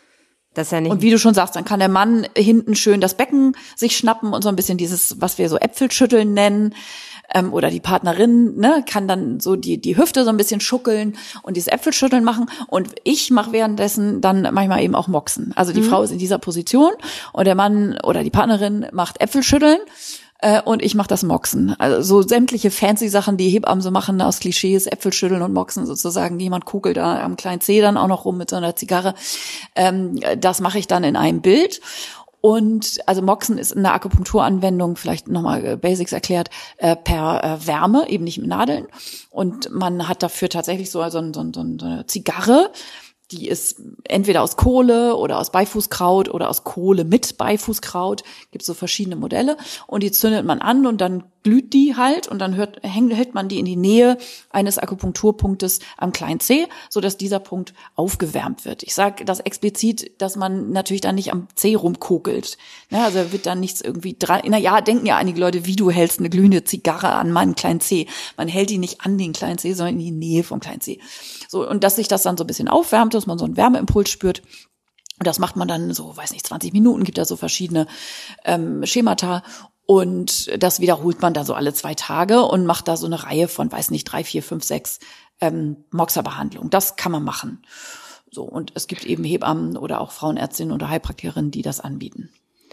das ist ja nicht. Und wie du schon sagst, dann kann der Mann hinten schön das Becken sich schnappen und so ein bisschen dieses, was wir so Äpfelschütteln nennen. Ähm, oder die Partnerin, ne, kann dann so die die Hüfte so ein bisschen schuckeln und dieses Äpfelschütteln machen. Und ich mache währenddessen dann manchmal eben auch Moxen. Also die mhm. Frau ist in dieser Position und der Mann oder die Partnerin macht Äpfelschütteln äh, und ich mache das Moxen. Also so sämtliche fancy Sachen, die Hebammen so machen aus Klischees, Äpfelschütteln und Moxen sozusagen. Jemand kugelt da am kleinen Zeh dann auch noch rum mit so einer Zigarre. Ähm, das mache ich dann in einem Bild. Und also Moxen ist in der Akupunkturanwendung, vielleicht nochmal Basics erklärt, äh, per äh, Wärme, eben nicht mit Nadeln. Und man hat dafür tatsächlich so, so, so, so eine Zigarre, die ist entweder aus Kohle oder aus Beifußkraut oder aus Kohle mit Beifußkraut. Gibt so verschiedene Modelle. Und die zündet man an und dann glüht die halt und dann hört, häng, hält man die in die Nähe eines Akupunkturpunktes am kleinen Zeh, sodass dieser Punkt aufgewärmt wird. Ich sage das explizit, dass man natürlich dann nicht am Zeh rumkokelt. Ja, also da wird dann nichts irgendwie dran. Na ja, denken ja einige Leute, wie du hältst eine glühende Zigarre an meinen kleinen Zeh. Man hält die nicht an den kleinen Zeh, sondern in die Nähe vom kleinen Zeh. So, und dass sich das dann so ein bisschen aufwärmt, dass man so einen Wärmeimpuls spürt. Und das macht man dann so, weiß nicht, zwanzig Minuten, gibt da so verschiedene ähm, Schemata. Und das wiederholt man da so alle zwei Tage und macht da so eine Reihe von, weiß nicht, drei, vier, fünf, sechs ähm, Moxa-Behandlungen. Das kann man machen. So, und es gibt eben Hebammen oder auch Frauenärztinnen oder Heilpraktikerinnen, die das anbieten.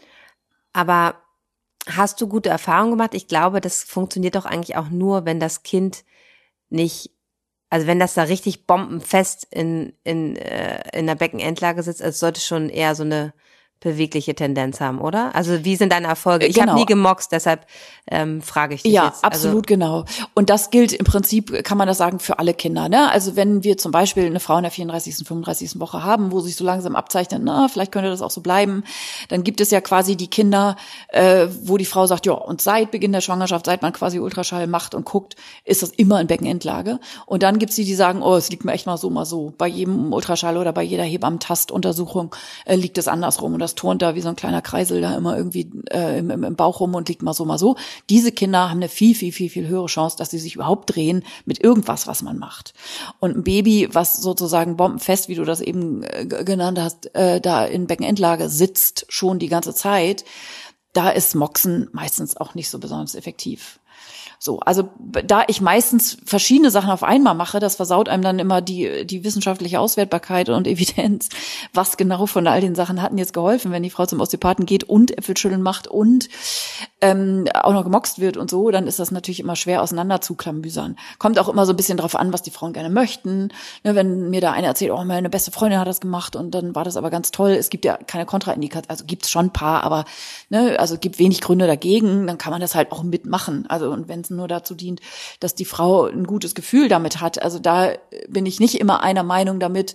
Aber hast du gute Erfahrungen gemacht? Ich glaube, das funktioniert doch eigentlich auch nur, wenn das Kind nicht, also wenn das da richtig bombenfest in in äh, in der Beckenendlage sitzt, es sollte schon eher so eine bewegliche Tendenz haben, oder? Also wie sind deine Erfolge? Ich Genau. habe nie gemoxt, deshalb ähm, frage ich dich ja, jetzt. Ja, absolut, also, genau. Und das gilt im Prinzip, kann man das sagen, für alle Kinder. Ne? Also wenn wir zum Beispiel eine Frau in der vierunddreißigsten, fünfunddreißigsten Woche haben, wo sich so langsam abzeichnet, na, vielleicht könnte das auch so bleiben, dann gibt es ja quasi die Kinder, äh, wo die Frau sagt, ja, und seit Beginn der Schwangerschaft, seit man quasi Ultraschall macht und guckt, ist das immer in Beckenendlage. Und dann gibt's die, die sagen, oh, es liegt mir echt mal so, mal so. Bei jedem Ultraschall oder bei jeder Hebammentastuntersuchung äh, liegt es andersrum. Und das turnt da wie so ein kleiner Kreisel da immer irgendwie äh, im, im Bauch rum und liegt mal so, mal so. Diese Kinder haben eine viel, viel, viel, viel höhere Chance, dass sie sich überhaupt drehen mit irgendwas, was man macht. Und ein Baby, was sozusagen bombenfest, wie du das eben äh, genannt hast, äh, da in Beckenendlage sitzt, schon die ganze Zeit, da ist Moxen meistens auch nicht so besonders effektiv. So, also da ich meistens verschiedene Sachen auf einmal mache, das versaut einem dann immer die die wissenschaftliche Auswertbarkeit und Evidenz. Was genau von all den Sachen hatten jetzt geholfen, wenn die Frau zum Osteopathen geht und Äpfelschütteln macht und ähm, auch noch gemoxt wird und so, dann ist das natürlich immer schwer auseinander zu klammbüsern. Kommt auch immer so ein bisschen drauf an, was die Frauen gerne möchten. Ne, wenn mir da einer erzählt, oh, meine beste Freundin hat das gemacht und dann war das aber ganz toll. Es gibt ja keine Kontraindikation, also gibt's schon ein paar, aber ne, also gibt wenig Gründe dagegen, dann kann man das halt auch mitmachen. Also und wenn es nur dazu dient, dass die Frau ein gutes Gefühl damit hat, also da bin ich nicht immer einer Meinung damit,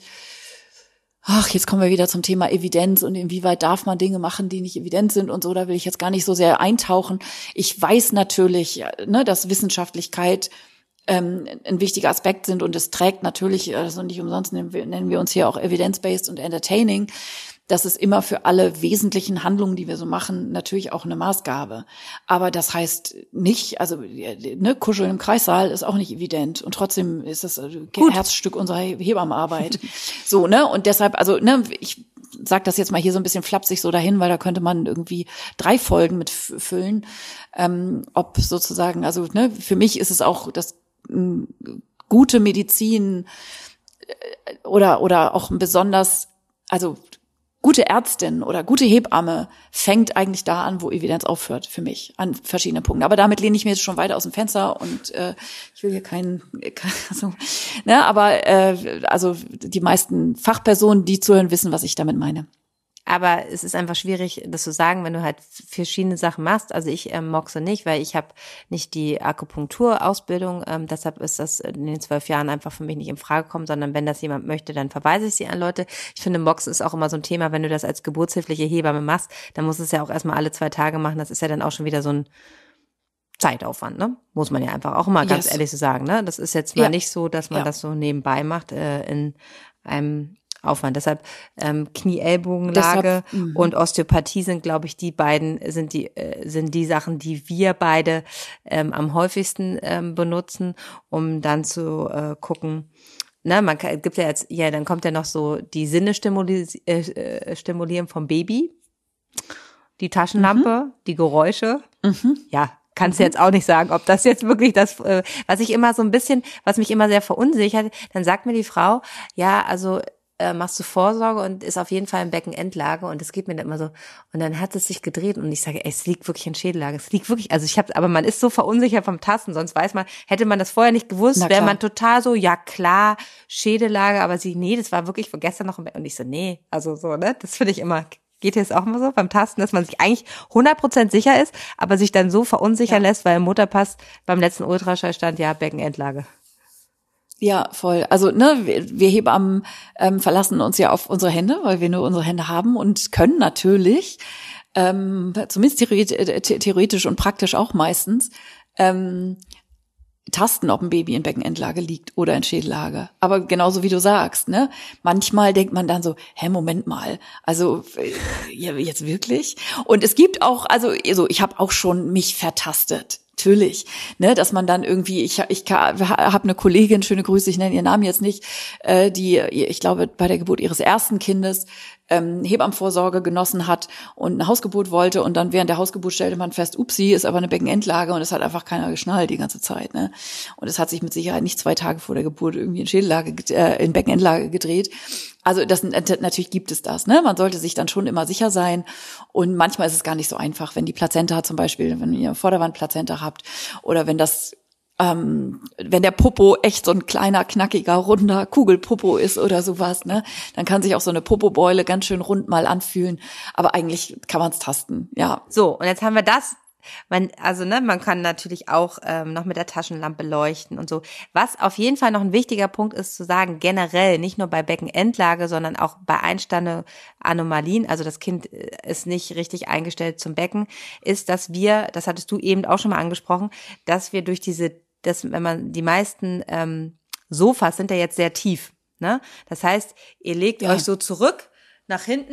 ach, jetzt kommen wir wieder zum Thema Evidenz und inwieweit darf man Dinge machen, die nicht evident sind und so, da will ich jetzt gar nicht so sehr eintauchen. Ich weiß natürlich, ne, dass Wissenschaftlichkeit ähm, ein wichtiger Aspekt sind und es trägt natürlich, also nicht umsonst nennen wir, nennen wir uns hier auch evidence-based und entertaining, das ist immer für alle wesentlichen Handlungen, die wir so machen, natürlich auch eine Maßgabe. Aber das heißt nicht, also ne, Kuscheln im Kreissaal ist auch nicht evident und trotzdem ist das ein Herzstück unserer Hebammenarbeit. So, ne? Und deshalb, also ne, ich sag das jetzt mal hier so ein bisschen flapsig so dahin, weil da könnte man irgendwie drei Folgen mit füllen. Ähm, ob sozusagen, also ne, für mich ist es auch das m, gute Medizin äh, oder oder auch ein besonders, also gute Ärztin oder gute Hebamme fängt eigentlich da an, wo Evidenz aufhört, für mich, an verschiedenen Punkten. Aber damit lehne ich mir jetzt schon weiter aus dem Fenster und äh, ich will hier keinen, also, ne, aber äh, also die meisten Fachpersonen, die zuhören, wissen, was ich damit meine. Aber es ist einfach schwierig, das zu sagen, wenn du halt verschiedene Sachen machst. Also ich ähm, moxe nicht, weil ich habe nicht die Akupunkturausbildung. Ähm, deshalb ist das in den zwölf Jahren einfach für mich nicht in Frage gekommen, sondern wenn das jemand möchte, dann verweise ich sie an Leute. Ich finde, Moxen ist auch immer so ein Thema, wenn du das als geburtshilfliche Hebamme machst, dann musst du es ja auch erstmal alle zwei Tage machen. Das ist ja dann auch schon wieder so ein Zeitaufwand, ne? Muss man ja einfach auch immer ganz yes. ehrlich so sagen, ne? Das ist jetzt mal ja. nicht so, dass man ja. das so nebenbei macht äh, in einem Aufwand. Deshalb ähm, Knie-Ellbogenlage und Osteopathie sind, glaube ich, die beiden sind die äh, sind die Sachen, die wir beide ähm, am häufigsten ähm, benutzen, um dann zu äh, gucken. Ne, man kann, gibt ja jetzt, ja, dann kommt ja noch so die Sinne stimuli äh, stimulieren vom Baby, die Taschenlampe, mhm. die Geräusche, mhm. ja. Kannst du mhm. jetzt auch nicht sagen, ob das jetzt wirklich das, äh, was ich immer so ein bisschen, was mich immer sehr verunsichert, dann sagt mir die Frau, ja, also äh, machst du Vorsorge und ist auf jeden Fall in Beckenendlage und es geht mir dann immer so und dann hat es sich gedreht und ich sage, ey, es liegt wirklich in Schädellage, es liegt wirklich, also ich habe, aber man ist so verunsichert vom Tasten, sonst weiß man, hätte man das vorher nicht gewusst, wäre man total so, ja klar, Schädellage, aber sie, nee, das war wirklich von gestern noch im Bett und ich so, nee, also so, ne, das finde ich immer. Geht jetzt auch mal so beim Tasten, dass man sich eigentlich hundert Prozent sicher ist, aber sich dann so verunsichern ja. lässt, weil im Mutterpass beim letzten Ultraschall stand, ja, Beckenendlage. Ja, voll. Also ne, wir, wir Hebammen ähm, verlassen uns ja auf unsere Hände, weil wir nur unsere Hände haben und können natürlich, ähm, zumindest theoretisch und praktisch auch meistens, ähm, tasten, ob ein Baby in Beckenendlage liegt oder in Schädellage. Aber genauso wie du sagst, ne? Manchmal denkt man dann so, hä, Moment mal, also ja, jetzt wirklich? Und es gibt auch, also so, ich habe auch schon mich vertastet. Natürlich, ne, dass man dann irgendwie, ich ich habe eine Kollegin, schöne Grüße, ich nenne ihren Namen jetzt nicht, äh, die, ich glaube, bei der Geburt ihres ersten Kindes ähm, Hebammenvorsorge genossen hat und eine Hausgeburt wollte und dann während der Hausgeburt stellte man fest, upsi, ist aber eine Beckenendlage und es hat einfach keiner geschnallt die ganze Zeit, ne? Und es hat sich mit Sicherheit nicht zwei Tage vor der Geburt irgendwie in Schädellage, äh, in Beckenendlage gedreht. Also das natürlich gibt es das, ne? Man sollte sich dann schon immer sicher sein und manchmal ist es gar nicht so einfach, wenn die Plazenta zum Beispiel, wenn ihr Vorderwandplazenta habt oder wenn das ähm, wenn der Popo echt so ein kleiner, knackiger, runder Kugelpopo ist oder sowas, ne, dann kann sich auch so eine Popobeule ganz schön rund mal anfühlen. Aber eigentlich kann man es tasten, ja. So, und jetzt haben wir das. Man, also ne, man kann natürlich auch ähm, noch mit der Taschenlampe leuchten und so. Was auf jeden Fall noch ein wichtiger Punkt ist zu sagen, generell, nicht nur bei Beckenendlage, sondern auch bei Einstande-Anomalien, also das Kind ist nicht richtig eingestellt zum Becken, ist, dass wir, das hattest du eben auch schon mal angesprochen, dass wir durch diese, dass wenn man die meisten ähm, Sofas sind ja jetzt sehr tief, ne? Das heißt, ihr legt ja. euch so zurück nach hinten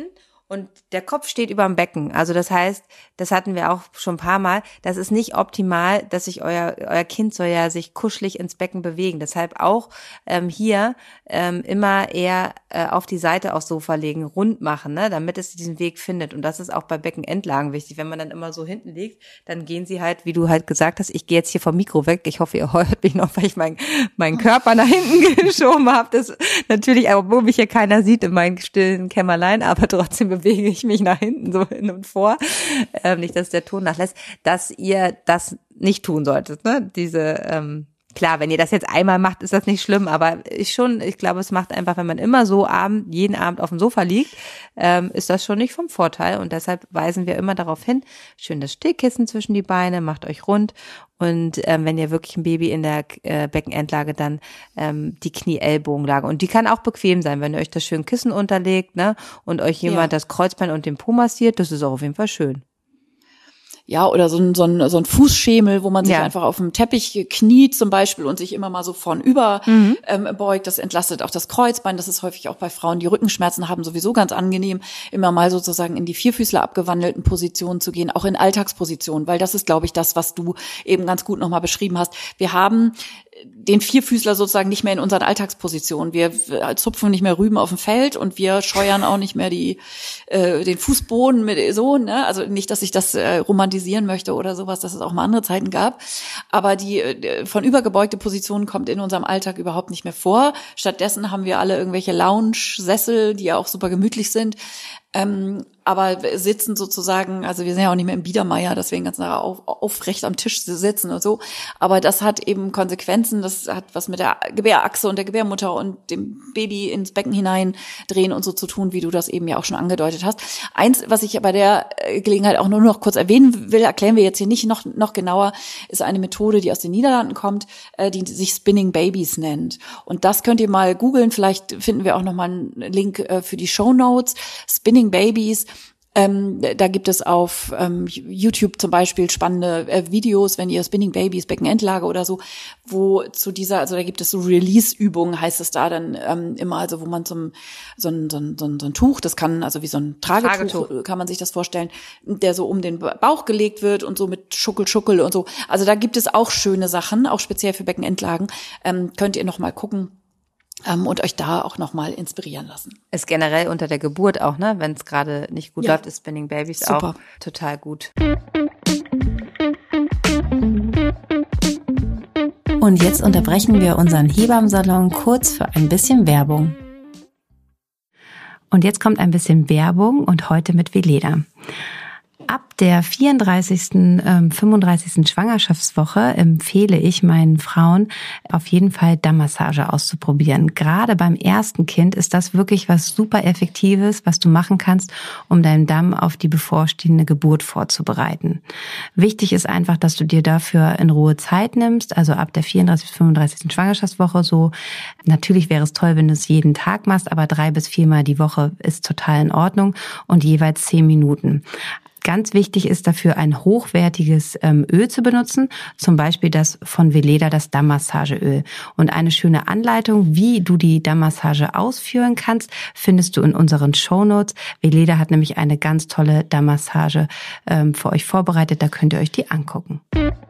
und der Kopf steht über dem Becken. Also das heißt, das hatten wir auch schon ein paar Mal, das ist nicht optimal, dass sich euer euer Kind soll ja sich kuschelig ins Becken bewegen. Deshalb auch ähm, hier ähm, immer eher äh, auf die Seite aufs Sofa legen, rund machen, ne, damit es diesen Weg findet. Und das ist auch bei Beckenendlagen wichtig. Wenn man dann immer so hinten liegt, dann gehen sie halt, wie du halt gesagt hast, ich gehe jetzt hier vom Mikro weg. Ich hoffe, ihr hört mich noch, weil ich meinen meinen Körper nach hinten geschoben habe. Das natürlich, obwohl mich hier keiner sieht in meinem stillen Kämmerlein, aber trotzdem bewege ich mich nach hinten so hin und vor. Ähm, nicht, dass der Ton nachlässt, dass ihr das nicht tun solltet, ne? Diese ähm, klar, wenn ihr das jetzt einmal macht, ist das nicht schlimm, aber ich schon, ich glaube, es macht einfach, wenn man immer so abend, jeden Abend auf dem Sofa liegt, ähm, ist das schon nicht vom Vorteil und deshalb weisen wir immer darauf hin, schön das Stillkissen zwischen die Beine, macht euch rund und ähm, wenn ihr wirklich ein Baby in der äh, Beckenendlage, dann ähm, die Knie-Ellbogenlage und die kann auch bequem sein, wenn ihr euch das schön Kissen unterlegt, ne, und euch jemand ja. das Kreuzbein und den Po massiert, das ist auch auf jeden Fall schön. Ja, oder so ein, so ein, so ein Fußschemel, wo man sich ja. einfach auf dem Teppich kniet zum Beispiel und sich immer mal so vornüber mhm. ähm, beugt. Das entlastet auch das Kreuzbein. Das ist häufig auch bei Frauen, die Rückenschmerzen haben, sowieso ganz angenehm, immer mal sozusagen in die Vierfüßler abgewandelten Positionen zu gehen, auch in Alltagspositionen, weil das ist, glaube ich, das, was du eben ganz gut nochmal beschrieben hast. Wir haben den Vierfüßler sozusagen nicht mehr in unseren Alltagspositionen. Wir zupfen nicht mehr Rüben auf dem Feld und wir scheuern auch nicht mehr die äh, den Fußboden mit so, ne? Also nicht, dass ich das äh, romantisieren möchte oder sowas, dass es auch mal andere Zeiten gab, aber die äh, von übergebeugte Position kommt in unserem Alltag überhaupt nicht mehr vor. Stattdessen haben wir alle irgendwelche Lounge-Sessel, die ja auch super gemütlich sind. Ähm, aber sitzen sozusagen, also wir sind ja auch nicht mehr im Biedermeier, deswegen ganz nachher auf, aufrecht am Tisch sitzen und so. Aber das hat eben Konsequenzen, das hat was mit der Gebärachse und der Gebärmutter und dem Baby ins Becken hineindrehen und so zu tun, wie du das eben ja auch schon angedeutet hast. Eins, was ich bei der Gelegenheit auch nur noch kurz erwähnen will, erklären wir jetzt hier nicht noch, noch genauer, ist eine Methode, die aus den Niederlanden kommt, die sich Spinning Babies nennt. Und das könnt ihr mal googeln, vielleicht finden wir auch noch mal einen Link für die Shownotes. Spinning Babies. Ähm, da gibt es auf ähm, YouTube zum Beispiel spannende äh, Videos, wenn ihr Spinning Babies, Beckenendlage oder so, wo zu dieser, also da gibt es so Release-Übungen, heißt es da dann ähm, immer, also wo man zum so ein, so ein, so ein, so ein Tuch, das kann also wie so ein Tragetuch, Tragetuch, kann man sich das vorstellen, der so um den Bauch gelegt wird und so mit Schuckel, Schuckel und so. Also da gibt es auch schöne Sachen, auch speziell für Beckenendlagen. Ähm, könnt ihr noch mal gucken. Ähm, und euch da auch nochmal inspirieren lassen. Ist generell unter der Geburt auch, ne? Wenn es gerade nicht gut ja. läuft, ist Spinning Babies Super. Auch total gut. Und jetzt unterbrechen wir unseren Hebammensalon kurz für ein bisschen Werbung. Und jetzt kommt ein bisschen Werbung und heute mit Veleda. Ab der vierunddreißigsten, fünfunddreißigsten Schwangerschaftswoche empfehle ich meinen Frauen auf jeden Fall Dammmassage auszuprobieren. Gerade beim ersten Kind ist das wirklich was super Effektives, was du machen kannst, um deinen Damm auf die bevorstehende Geburt vorzubereiten. Wichtig ist einfach, dass du dir dafür in Ruhe Zeit nimmst, also ab der vierunddreißigsten, fünfunddreißigsten Schwangerschaftswoche so. Natürlich wäre es toll, wenn du es jeden Tag machst, aber drei bis viermal die Woche ist total in Ordnung und jeweils zehn Minuten. Ganz wichtig ist dafür, ein hochwertiges ähm, Öl zu benutzen, zum Beispiel das von Veleda, das Dammmassageöl. Und eine schöne Anleitung, wie du die Dammmassage ausführen kannst, findest du in unseren Shownotes. Veleda hat nämlich eine ganz tolle Dammmassage ähm, für euch vorbereitet, da könnt ihr euch die angucken.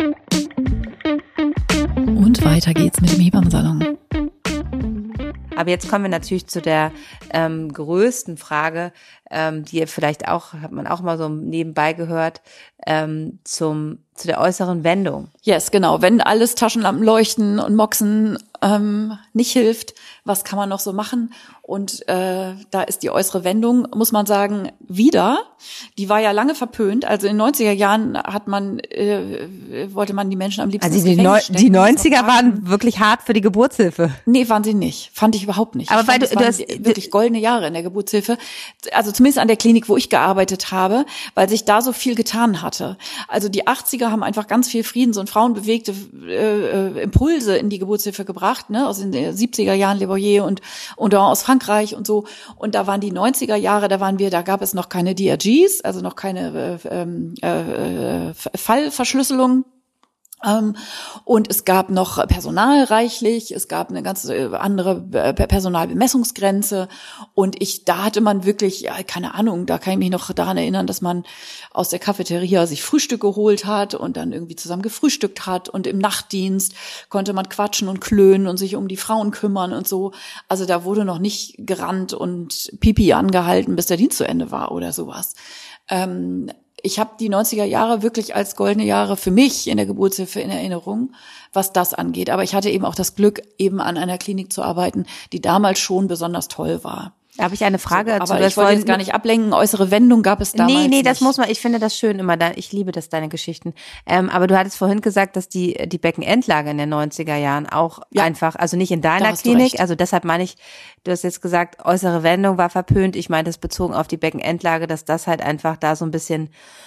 Und weiter geht's mit dem Hebammensalon. Aber jetzt kommen wir natürlich zu der ähm, größten Frage, ähm, die ihr vielleicht auch, hat man auch mal so nebenbei gehört, ähm, zum zu der äußeren Wendung. Yes, genau. Wenn alles Taschenlampen leuchten und Moxen ähm, nicht hilft, was kann man noch so machen? Und äh, da ist die äußere Wendung, muss man sagen, wieder. Die war ja lange verpönt. Also in den neunziger Jahren hat man äh, wollte man die Menschen am liebsten Also die, Neu- die neunziger waren wirklich hart für die Geburtshilfe. Nee, waren sie nicht. Fand ich überhaupt nicht. Aber ich weil fand, du, du hast wirklich goldene Jahre in der Geburtshilfe. Also zumindest an der Klinik, wo ich gearbeitet habe, weil sich da so viel getan hatte. Also die achtziger haben einfach ganz viel Friedens- und frauenbewegte äh, Impulse in die Geburtshilfe gebracht, ne, aus den siebziger Jahren, Le Boyer und und aus Frankreich und so. Und da waren die neunziger Jahre, da waren wir, da gab es noch keine D R Gs, also noch keine äh, äh, äh, Fallverschlüsselung. Ähm, und es gab noch Personal reichlich, es gab eine ganz andere Personalbemessungsgrenze und ich, da hatte man wirklich, ja, keine Ahnung, da kann ich mich noch daran erinnern, dass man aus der Cafeteria sich Frühstück geholt hat und dann irgendwie zusammen gefrühstückt hat und im Nachtdienst konnte man quatschen und klönen und sich um die Frauen kümmern und so. Also da wurde noch nicht gerannt und Pipi angehalten, bis der Dienst zu Ende war oder sowas. Ähm, Ich habe die neunziger Jahre wirklich als goldene Jahre für mich in der Geburtshilfe in Erinnerung, was das angeht. Aber ich hatte eben auch das Glück, eben an einer Klinik zu arbeiten, die damals schon besonders toll war. Da habe ich eine Frage so, dazu. Aber ich wollte jetzt gar nicht ablenken. Äußere Wendung gab es damals nicht. Nee, nee, das nicht. muss man, ich finde das schön immer. Da, ich liebe das, deine Geschichten. Ähm, aber du hattest vorhin gesagt, dass die die Beckenendlage in den neunziger Jahren auch ja. einfach, also nicht in deiner Klinik, also deshalb meine ich, du hast jetzt gesagt, äußere Wendung war verpönt. Ich meine das bezogen auf die Beckenendlage, dass das halt einfach da so ein bisschen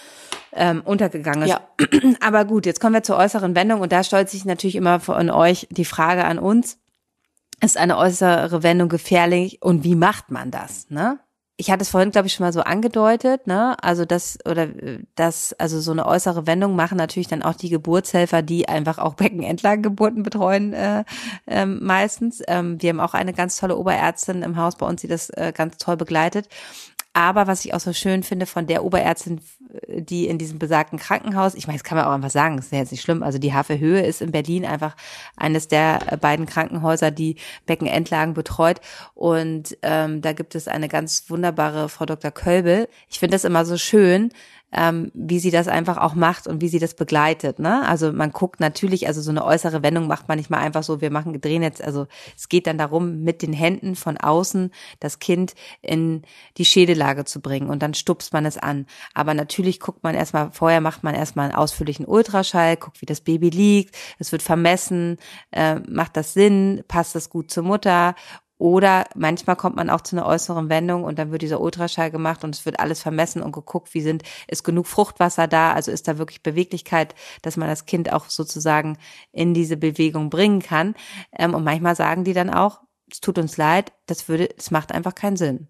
ähm, untergegangen ist. Ja. Aber gut, jetzt kommen wir zur äußeren Wendung und da stellt sich natürlich immer von euch die Frage an uns, ist eine äußere Wendung gefährlich und wie macht man das, ne? Ich hatte es vorhin, glaube ich, schon mal so angedeutet, ne? Also das oder das, also so eine äußere Wendung machen natürlich dann auch die Geburtshelfer, die einfach auch Beckenendlagengeburten betreuen, äh, äh, meistens. Ähm, wir haben auch eine ganz tolle Oberärztin im Haus bei uns, die das äh, ganz toll begleitet. Aber was ich auch so schön finde von der Oberärztin, die in diesem besagten Krankenhaus, ich meine, das kann man auch einfach sagen, das ist ja jetzt nicht schlimm, also die Hafe Höhe ist in Berlin einfach eines der beiden Krankenhäuser, die Beckenendlagen betreut und ähm, da gibt es eine ganz wunderbare Frau Doktor Kölbel. Ich finde das immer so schön, ähm, wie sie das einfach auch macht und wie sie das begleitet, ne? Also man guckt natürlich, also so eine äußere Wendung macht man nicht mal einfach so, wir machen drehen jetzt, also es geht dann darum, mit den Händen von außen das Kind in die Schädellage zu bringen und dann stupst man es an. Aber natürlich guckt man erstmal, vorher macht man erstmal einen ausführlichen Ultraschall, guckt, wie das Baby liegt, es wird vermessen, äh, macht das Sinn, passt das gut zur Mutter. Oder manchmal kommt man auch zu einer äußeren Wendung und dann wird dieser Ultraschall gemacht und es wird alles vermessen und geguckt, wie sind, ist genug Fruchtwasser da, also ist da wirklich Beweglichkeit, dass man das Kind auch sozusagen in diese Bewegung bringen kann. Und manchmal sagen die dann auch, es tut uns leid, das würde, es macht einfach keinen Sinn.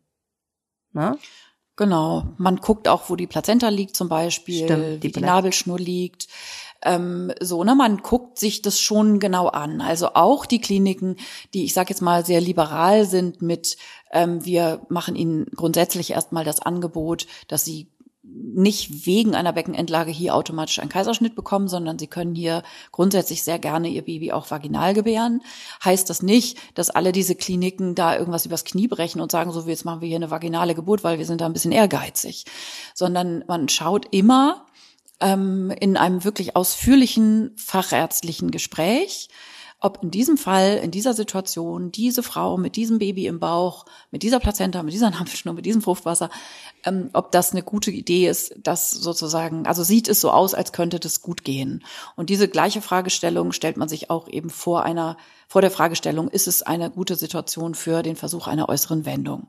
Ne? Genau. Man guckt auch, wo die Plazenta liegt zum Beispiel, Stimmt, wie die Nabelschnur liegt. Ähm, so, ne, man guckt sich das schon genau an. Also auch die Kliniken, die, ich sag jetzt mal, sehr liberal sind mit, ähm, wir machen ihnen grundsätzlich erstmal das Angebot, dass sie nicht wegen einer Beckenendlage hier automatisch einen Kaiserschnitt bekommen, sondern sie können hier grundsätzlich sehr gerne ihr Baby auch vaginal gebären. Heißt das nicht, dass alle diese Kliniken da irgendwas übers Knie brechen und sagen, so, jetzt machen wir hier eine vaginale Geburt, weil wir sind da ein bisschen ehrgeizig. Sondern man schaut immer ähm, in einem wirklich ausführlichen fachärztlichen Gespräch, ob in diesem Fall, in dieser Situation, diese Frau mit diesem Baby im Bauch, mit dieser Plazenta, mit dieser Nabelschnur, mit diesem Fruchtwasser, ähm, ob das eine gute Idee ist, das sozusagen, also sieht es so aus, als könnte das gut gehen. Und diese gleiche Fragestellung stellt man sich auch eben vor einer, vor der Fragestellung, ist es eine gute Situation für den Versuch einer äußeren Wendung?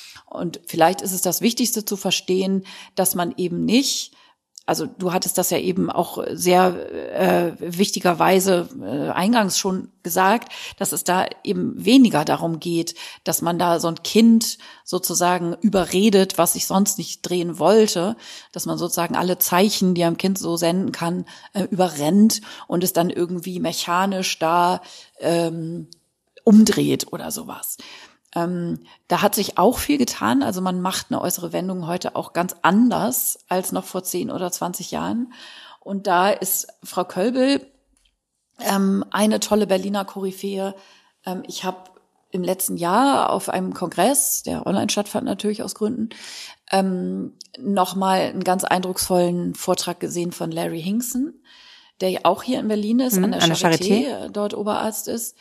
Und vielleicht ist es das Wichtigste zu verstehen, dass man eben nicht, also du hattest das ja eben auch sehr äh, wichtigerweise äh, eingangs schon gesagt, dass es da eben weniger darum geht, dass man da so ein Kind sozusagen überredet, was sich sonst nicht drehen wollte, dass man sozusagen alle Zeichen, die einem Kind so senden kann, äh, überrennt und es dann irgendwie mechanisch da ähm, umdreht oder sowas. Ähm, da hat sich auch viel getan. Also man macht eine äußere Wendung heute auch ganz anders als noch vor zehn oder zwanzig Jahren. Und da ist Frau Kölbel ähm, eine tolle Berliner Koryphäe. Ähm, ich habe im letzten Jahr auf einem Kongress, der online stattfand natürlich aus Gründen, ähm, nochmal einen ganz eindrucksvollen Vortrag gesehen von Larry Hinkson, der ja auch hier in Berlin ist, mhm, an der Charité, Charité, dort Oberarzt ist.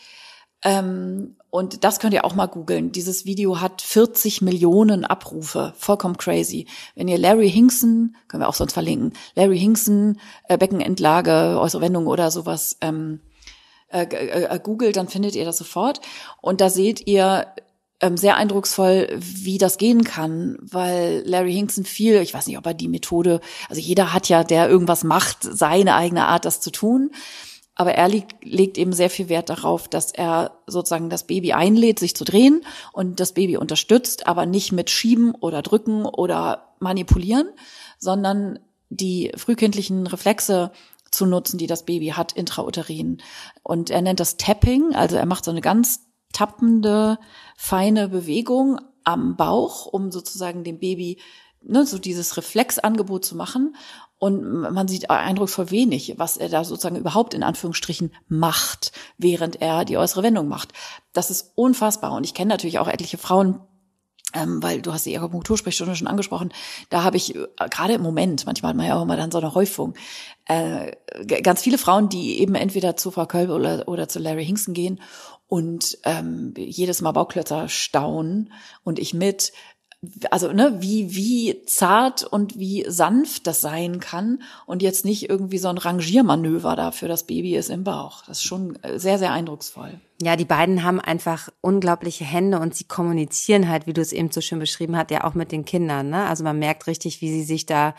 Ähm, und das könnt ihr auch mal googeln. Dieses Video hat vierzig Millionen Abrufe. Vollkommen crazy. Wenn ihr Larry Hinkson, können wir auch sonst verlinken, Larry Hinkson, äh, Beckenendlage, äußere Wendung oder sowas, ähm, äh, äh, googelt, dann findet ihr das sofort. Und da seht ihr ähm, sehr eindrucksvoll, wie das gehen kann, weil Larry Hinkson viel, ich weiß nicht, ob er die Methode, also jeder hat ja, der irgendwas macht, seine eigene Art, das zu tun. Aber er legt, legt eben sehr viel Wert darauf, dass er sozusagen das Baby einlädt, sich zu drehen und das Baby unterstützt, aber nicht mit Schieben oder Drücken oder Manipulieren, sondern die frühkindlichen Reflexe zu nutzen, die das Baby hat, intrauterin. Und er nennt das Tapping, also er macht so eine ganz tappende, feine Bewegung am Bauch, um sozusagen dem Baby, ne, so dieses Reflexangebot zu machen. Und man sieht eindrucksvoll wenig, was er da sozusagen überhaupt in Anführungsstrichen macht, während er die äußere Wendung macht. Das ist unfassbar. Und ich kenne natürlich auch etliche Frauen, ähm, weil du hast die Akupunktursprechstunde schon angesprochen, da habe ich äh, gerade im Moment, manchmal hat man ja auch immer dann so eine Häufung, äh, g- ganz viele Frauen, die eben entweder zu Frau Kölbe oder, oder zu Larry Hinkson gehen und ähm, jedes Mal Bauchklötzer staunen und ich mit. Also, ne, wie, wie zart und wie sanft das sein kann und jetzt nicht irgendwie so ein Rangiermanöver da für das Baby ist im Bauch. Das ist schon sehr, sehr eindrucksvoll. Ja, die beiden haben einfach unglaubliche Hände und sie kommunizieren halt, wie du es eben so schön beschrieben hast, ja auch mit den Kindern, ne? Also man merkt richtig, wie sie sich da,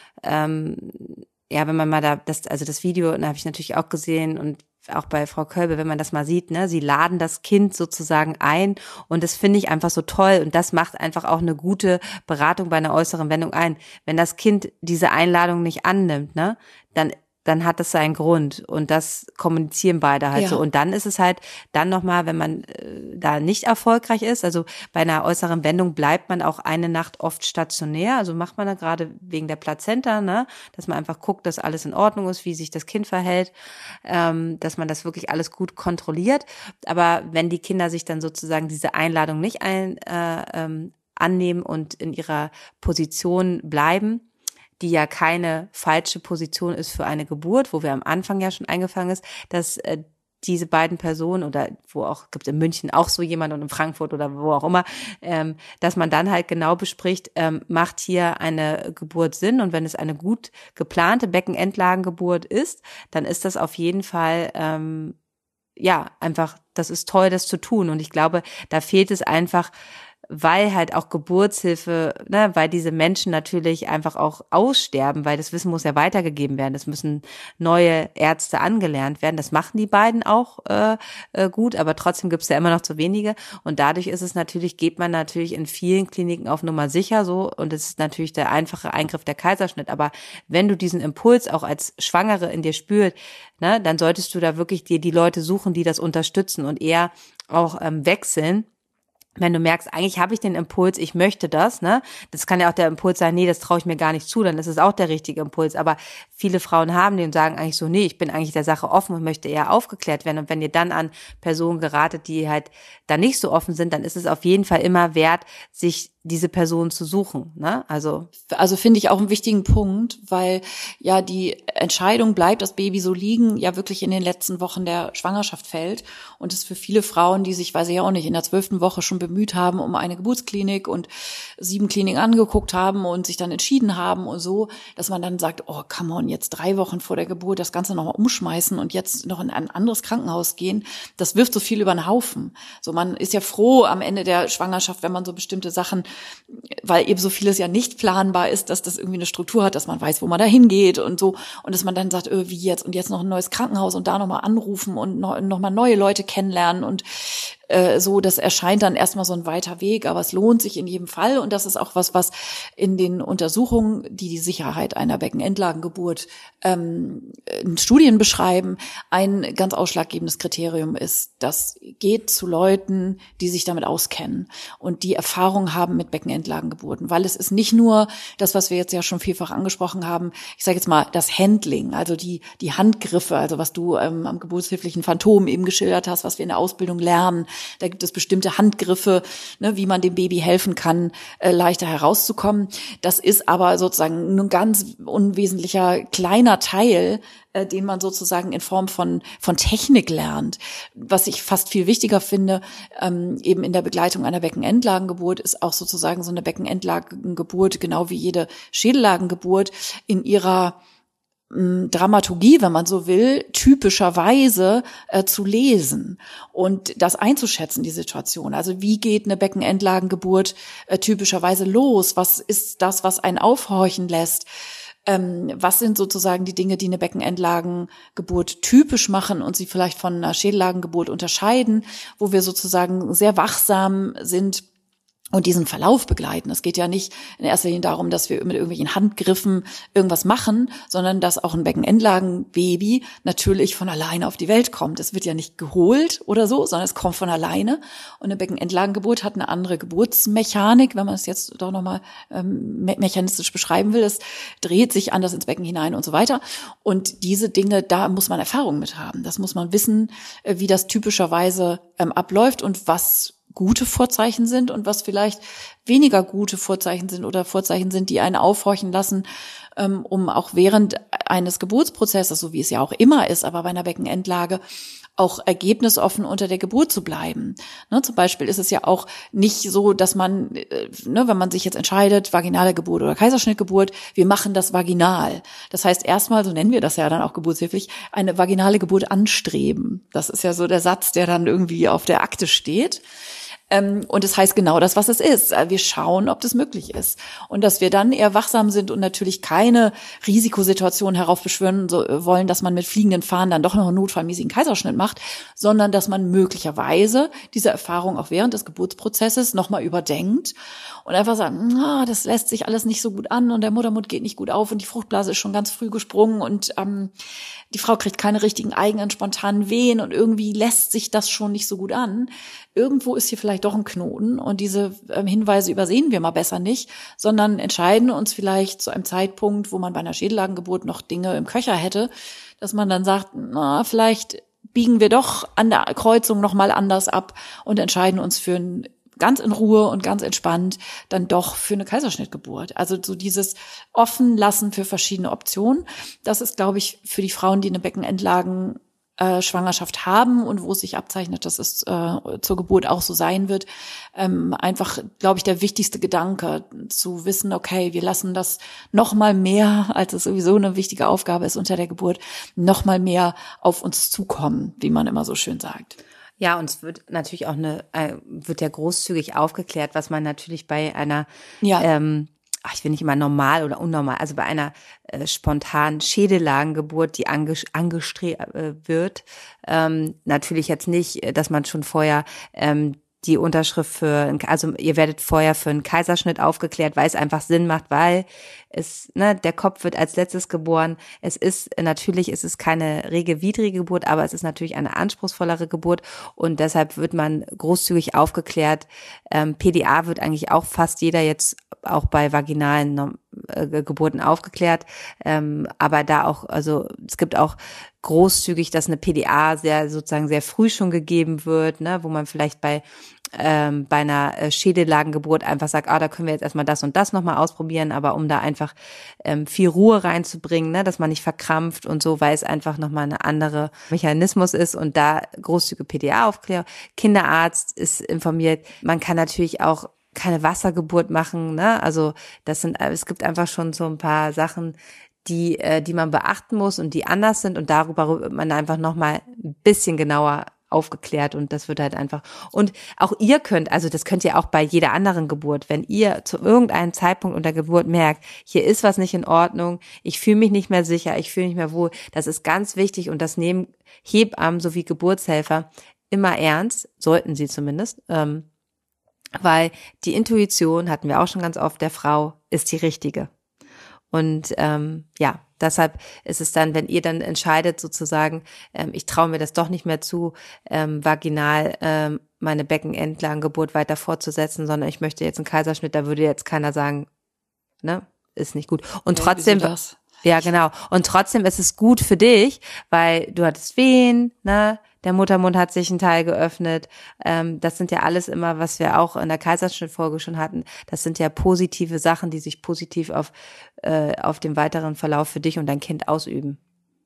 ähm, ja, wenn man mal da, das, also das Video, da habe ich natürlich auch gesehen und auch bei Frau Kölbe, wenn man das mal sieht, ne, sie laden das Kind sozusagen ein und das finde ich einfach so toll und das macht einfach auch eine gute Beratung bei einer äußeren Wendung ein. Wenn das Kind diese Einladung nicht annimmt, ne, dann dann hat das seinen Grund und das kommunizieren beide halt Ja. so und dann ist es halt dann nochmal, wenn man äh, da nicht erfolgreich ist, also bei einer äußeren Wendung bleibt man auch eine Nacht oft stationär, also macht man da gerade wegen der Plazenta, ne, dass man einfach guckt, dass alles in Ordnung ist, wie sich das Kind verhält, ähm, dass man das wirklich alles gut kontrolliert, aber wenn die Kinder sich dann sozusagen diese Einladung nicht ein, äh, ähm, annehmen und in ihrer Position bleiben, die ja keine falsche Position ist für eine Geburt, wo wir am Anfang ja schon eingefangen ist, dass äh, diese beiden Personen oder wo auch, gibt in München auch so jemand und in Frankfurt oder wo auch immer, ähm, dass man dann halt genau bespricht, ähm, macht hier eine Geburt Sinn und wenn es eine gut geplante Beckenendlagengeburt ist, dann ist das auf jeden Fall, ähm, ja, einfach, das ist toll, das zu tun und ich glaube, da fehlt es einfach, weil halt auch Geburtshilfe, ne, weil diese Menschen natürlich einfach auch aussterben, weil das Wissen muss ja weitergegeben werden. Es müssen neue Ärzte angelernt werden. Das machen die beiden auch äh, äh, gut, aber trotzdem gibt es ja immer noch zu wenige. Und dadurch ist es natürlich, geht man natürlich in vielen Kliniken auf Nummer sicher so und es ist natürlich der einfache Eingriff der Kaiserschnitt. Aber wenn du diesen Impuls auch als Schwangere in dir spürst, ne, dann solltest du da wirklich dir die Leute suchen, die das unterstützen und eher auch ähm, wechseln. Wenn du merkst, eigentlich habe ich den Impuls, ich möchte das, ne? Das kann ja auch der Impuls sein, nee, das traue ich mir gar nicht zu, dann ist es auch der richtige Impuls. Aber viele Frauen haben den und sagen eigentlich so, nee, ich bin eigentlich der Sache offen und möchte eher aufgeklärt werden. Und wenn ihr dann an Personen geratet, die halt da nicht so offen sind, dann ist es auf jeden Fall immer wert, sich diese Person zu suchen, ne? Also Also finde ich auch einen wichtigen Punkt, weil ja die Entscheidung bleibt, das Baby so liegen, ja wirklich in den letzten Wochen der Schwangerschaft fällt und es für viele Frauen, die sich, weiß ich auch nicht, in der zwölften Woche schon bemüht haben um eine Geburtsklinik und sieben Kliniken angeguckt haben und sich dann entschieden haben und so, dass man dann sagt, oh, come on, jetzt drei Wochen vor der Geburt das Ganze nochmal umschmeißen und jetzt noch in ein anderes Krankenhaus gehen, das wirft so viel über den Haufen. So, man ist ja froh am Ende der Schwangerschaft, wenn man so bestimmte Sachen, weil eben so vieles ja nicht planbar ist, dass das irgendwie eine Struktur hat, dass man weiß, wo man da hingeht und so und dass man dann sagt, äh, wie jetzt und jetzt noch ein neues Krankenhaus und da nochmal anrufen und noch, noch mal neue Leute kennenlernen und äh, so, das erscheint dann erstmal so ein weiter Weg, aber es lohnt sich in jedem Fall und das ist auch was, was in den Untersuchungen, die die Sicherheit einer Beckenendlagengeburt ähm, in Studien beschreiben, ein ganz ausschlaggebendes Kriterium ist, das geht zu Leuten, die sich damit auskennen und die Erfahrung haben mit Beckenendlagengeburten, weil es ist nicht nur das, was wir jetzt ja schon vielfach angesprochen haben, ich sage jetzt mal das Handling, also die die Handgriffe, also was du ähm, am geburtshilflichen Phantom eben geschildert hast, was wir in der Ausbildung lernen. Da gibt es bestimmte Handgriffe, ne, wie man dem Baby helfen kann, äh, leichter herauszukommen. Das ist aber sozusagen nur ein ganz unwesentlicher kleiner Teil, äh, den man sozusagen in Form von von Technik lernt. Was ich fast viel wichtiger finde, ähm, eben in der Begleitung einer Beckenendlagengeburt, ist auch sozusagen so eine Beckenendlagengeburt, genau wie jede Schädellagengeburt, in ihrer Dramaturgie, wenn man so will, typischerweise äh, zu lesen und das einzuschätzen, die Situation. Also wie geht eine Beckenendlagengeburt äh, typischerweise los? Was ist das, was einen aufhorchen lässt? Ähm, was sind sozusagen die Dinge, die eine Beckenendlagengeburt typisch machen und sie vielleicht von einer Schädellagengeburt unterscheiden, wo wir sozusagen sehr wachsam sind, und diesen Verlauf begleiten. Es geht ja nicht in erster Linie darum, dass wir mit irgendwelchen Handgriffen irgendwas machen, sondern dass auch ein Beckenendlagenbaby natürlich von alleine auf die Welt kommt. Es wird ja nicht geholt oder so, sondern es kommt von alleine. Und eine Beckenendlagengeburt hat eine andere Geburtsmechanik, wenn man es jetzt doch nochmal ähm, me- mechanistisch beschreiben will. Es dreht sich anders ins Becken hinein und so weiter. Und diese Dinge, da muss man Erfahrung mit haben. Das muss man wissen, äh, wie das typischerweise ähm, abläuft und was gute Vorzeichen sind und was vielleicht weniger gute Vorzeichen sind oder Vorzeichen sind, die einen aufhorchen lassen, ähm, um auch während eines Geburtsprozesses, so wie es ja auch immer ist, aber bei einer Beckenendlage, auch ergebnisoffen unter der Geburt zu bleiben. Ne, zum Beispiel ist es ja auch nicht so, dass man, äh, ne, wenn man sich jetzt entscheidet, vaginale Geburt oder Kaiserschnittgeburt, wir machen das vaginal. Das heißt erstmal, so nennen wir das ja dann auch geburtshilflich, eine vaginale Geburt anstreben. Das ist ja so der Satz, der dann irgendwie auf der Akte steht. Ähm, und es heißt genau das, was es ist. Wir schauen, ob das möglich ist. Und dass wir dann eher wachsam sind und natürlich keine Risikosituation heraufbeschwören so, wollen, dass man mit fliegenden Fahnen dann doch noch einen notfallmäßigen Kaiserschnitt macht, sondern dass man möglicherweise diese Erfahrung auch während des Geburtsprozesses nochmal überdenkt und einfach sagt, ah, das lässt sich alles nicht so gut an und der Muttermund geht nicht gut auf und die Fruchtblase ist schon ganz früh gesprungen und ähm, die Frau kriegt keine richtigen eigenen spontanen Wehen und irgendwie lässt sich das schon nicht so gut an. Irgendwo ist hier vielleicht doch ein Knoten und diese ähm, Hinweise übersehen wir mal besser nicht, sondern entscheiden uns vielleicht zu einem Zeitpunkt, wo man bei einer Schädellagengeburt noch Dinge im Köcher hätte, dass man dann sagt, na, vielleicht biegen wir doch an der Kreuzung nochmal anders ab und entscheiden uns für ein ganz in Ruhe und ganz entspannt dann doch für eine Kaiserschnittgeburt. Also so dieses Offenlassen für verschiedene Optionen, das ist, glaube ich, für die Frauen, die eine Beckenendlagen äh, Schwangerschaft haben und wo es sich abzeichnet, dass es äh, zur Geburt auch so sein wird, ähm, einfach, glaube ich, der wichtigste Gedanke, zu wissen, okay, wir lassen das noch mal mehr, als es sowieso eine wichtige Aufgabe ist unter der Geburt, noch mal mehr auf uns zukommen, wie man immer so schön sagt. Ja, und es wird natürlich auch eine, äh, wird ja großzügig aufgeklärt, was man natürlich bei einer, ja. ähm, ach, ich will nicht immer normal oder unnormal, also bei einer äh, spontanen Schädellagengeburt, die ange, angestrebt äh, wird, ähm, natürlich jetzt nicht, dass man schon vorher ähm, die Unterschrift für, also ihr werdet vorher für einen Kaiserschnitt aufgeklärt, weil es einfach Sinn macht, weil es, ne, der Kopf wird als letztes geboren. Es ist, natürlich ist es keine regelwidrige Geburt, aber es ist natürlich eine anspruchsvollere Geburt und deshalb wird man großzügig aufgeklärt. Ähm, P D A wird eigentlich auch fast jeder jetzt auch bei vaginalen äh, Geburten aufgeklärt, ähm, aber da auch, also es gibt auch großzügig, dass eine P D A sehr sozusagen sehr früh schon gegeben wird, ne, wo man vielleicht bei ähm, bei einer äh, Schädellagengeburt einfach sagt, ah, da können wir jetzt erstmal das und das nochmal ausprobieren, aber um da einfach ähm, viel Ruhe reinzubringen, ne, dass man nicht verkrampft und so, weil es einfach nochmal eine andere Mechanismus ist und da großzügige P D A-Aufklärung. Kinderarzt ist informiert. Man kann natürlich auch keine Wassergeburt machen, ne, also das sind, es gibt einfach schon so ein paar Sachen, die äh, die man beachten muss und die anders sind und darüber wird man einfach nochmal ein bisschen genauer aufgeklärt und das wird halt einfach, und auch ihr könnt, also das könnt ihr auch bei jeder anderen Geburt, wenn ihr zu irgendeinem Zeitpunkt unter Geburt merkt, hier ist was nicht in Ordnung, ich fühle mich nicht mehr sicher, ich fühle mich nicht mehr wohl, das ist ganz wichtig und das nehmen Hebammen sowie Geburtshelfer immer ernst, sollten sie zumindest, ähm, weil die Intuition, hatten wir auch schon ganz oft, der Frau ist die richtige. Und ähm, ja, deshalb ist es dann, wenn ihr dann entscheidet sozusagen, ähm, ich traue mir das doch nicht mehr zu, ähm, vaginal ähm, meine Beckenendlagengeburt weiter fortzusetzen, sondern ich möchte jetzt einen Kaiserschnitt, da würde jetzt keiner sagen, ne, ist nicht gut. Und ja, trotzdem, das? ja genau, und trotzdem ist es gut für dich, weil du hattest Wehen, ne, der Muttermund hat sich ein Teil geöffnet. Ähm, das sind ja alles immer, was wir auch in der Kaiserschnittfolge schon hatten. Das sind ja positive Sachen, die sich positiv auf äh, auf den weiteren Verlauf für dich und dein Kind ausüben.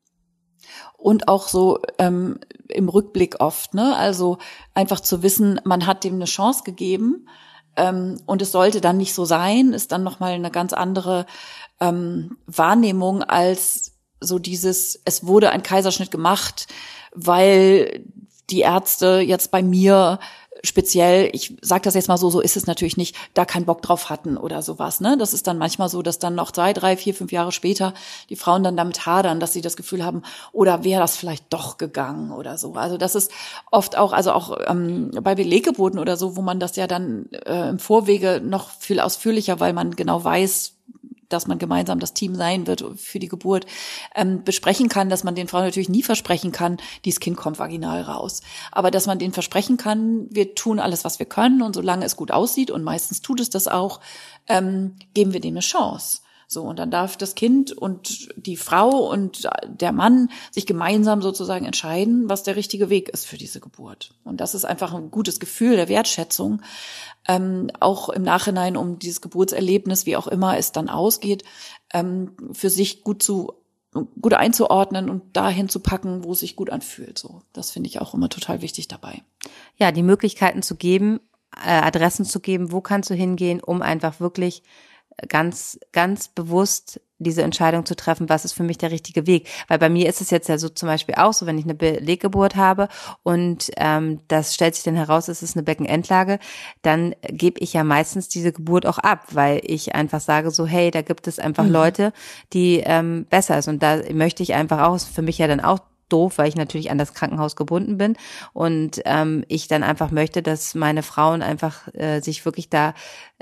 Und auch so ähm, im Rückblick oft, ne? Also einfach zu wissen, man hat dem eine Chance gegeben ähm, und es sollte dann nicht so sein, ist dann nochmal eine ganz andere ähm, Wahrnehmung als so dieses, es wurde ein Kaiserschnitt gemacht, weil die Ärzte jetzt bei mir speziell, ich sage das jetzt mal so, so ist es natürlich nicht, da keinen Bock drauf hatten oder sowas. Ne? Das ist dann manchmal so, dass dann noch zwei, drei, vier, fünf Jahre später die Frauen dann damit hadern, dass sie das Gefühl haben, oder wäre das vielleicht doch gegangen oder so. Also das ist oft auch, also auch ähm, bei Beleggeburten oder so, wo man das ja dann äh, im Vorwege noch viel ausführlicher, weil man genau weiß, dass man gemeinsam das Team sein wird für die Geburt, ähm, besprechen kann, dass man den Frauen natürlich nie versprechen kann, dieses Kind kommt vaginal raus. Aber dass man denen versprechen kann, wir tun alles, was wir können und solange es gut aussieht und meistens tut es das auch, ähm, geben wir dem eine Chance. So, und dann darf das Kind und die Frau und der Mann sich gemeinsam sozusagen entscheiden, was der richtige Weg ist für diese Geburt. Und das ist einfach ein gutes Gefühl der Wertschätzung, ähm, auch im Nachhinein, um dieses Geburtserlebnis, wie auch immer es dann ausgeht, ähm, für sich gut zu gut einzuordnen und dahin zu packen, wo es sich gut anfühlt. So, das finde ich auch immer total wichtig dabei. Ja, die Möglichkeiten zu geben, äh, Adressen zu geben, wo kannst du hingehen, um einfach wirklich ganz, ganz bewusst diese Entscheidung zu treffen, was ist für mich der richtige Weg. Weil bei mir ist es jetzt ja so zum Beispiel auch so, wenn ich eine Beleggeburt habe und ähm, das stellt sich dann heraus, es ist eine Beckenendlage, dann gebe ich ja meistens diese Geburt auch ab, weil ich einfach sage so, hey, da gibt es einfach mhm. Leute, die ähm, besser ist. Und da möchte ich einfach auch, ist für mich ja dann auch doof, weil ich natürlich an das Krankenhaus gebunden bin und ähm, ich dann einfach möchte, dass meine Frauen einfach äh, sich wirklich da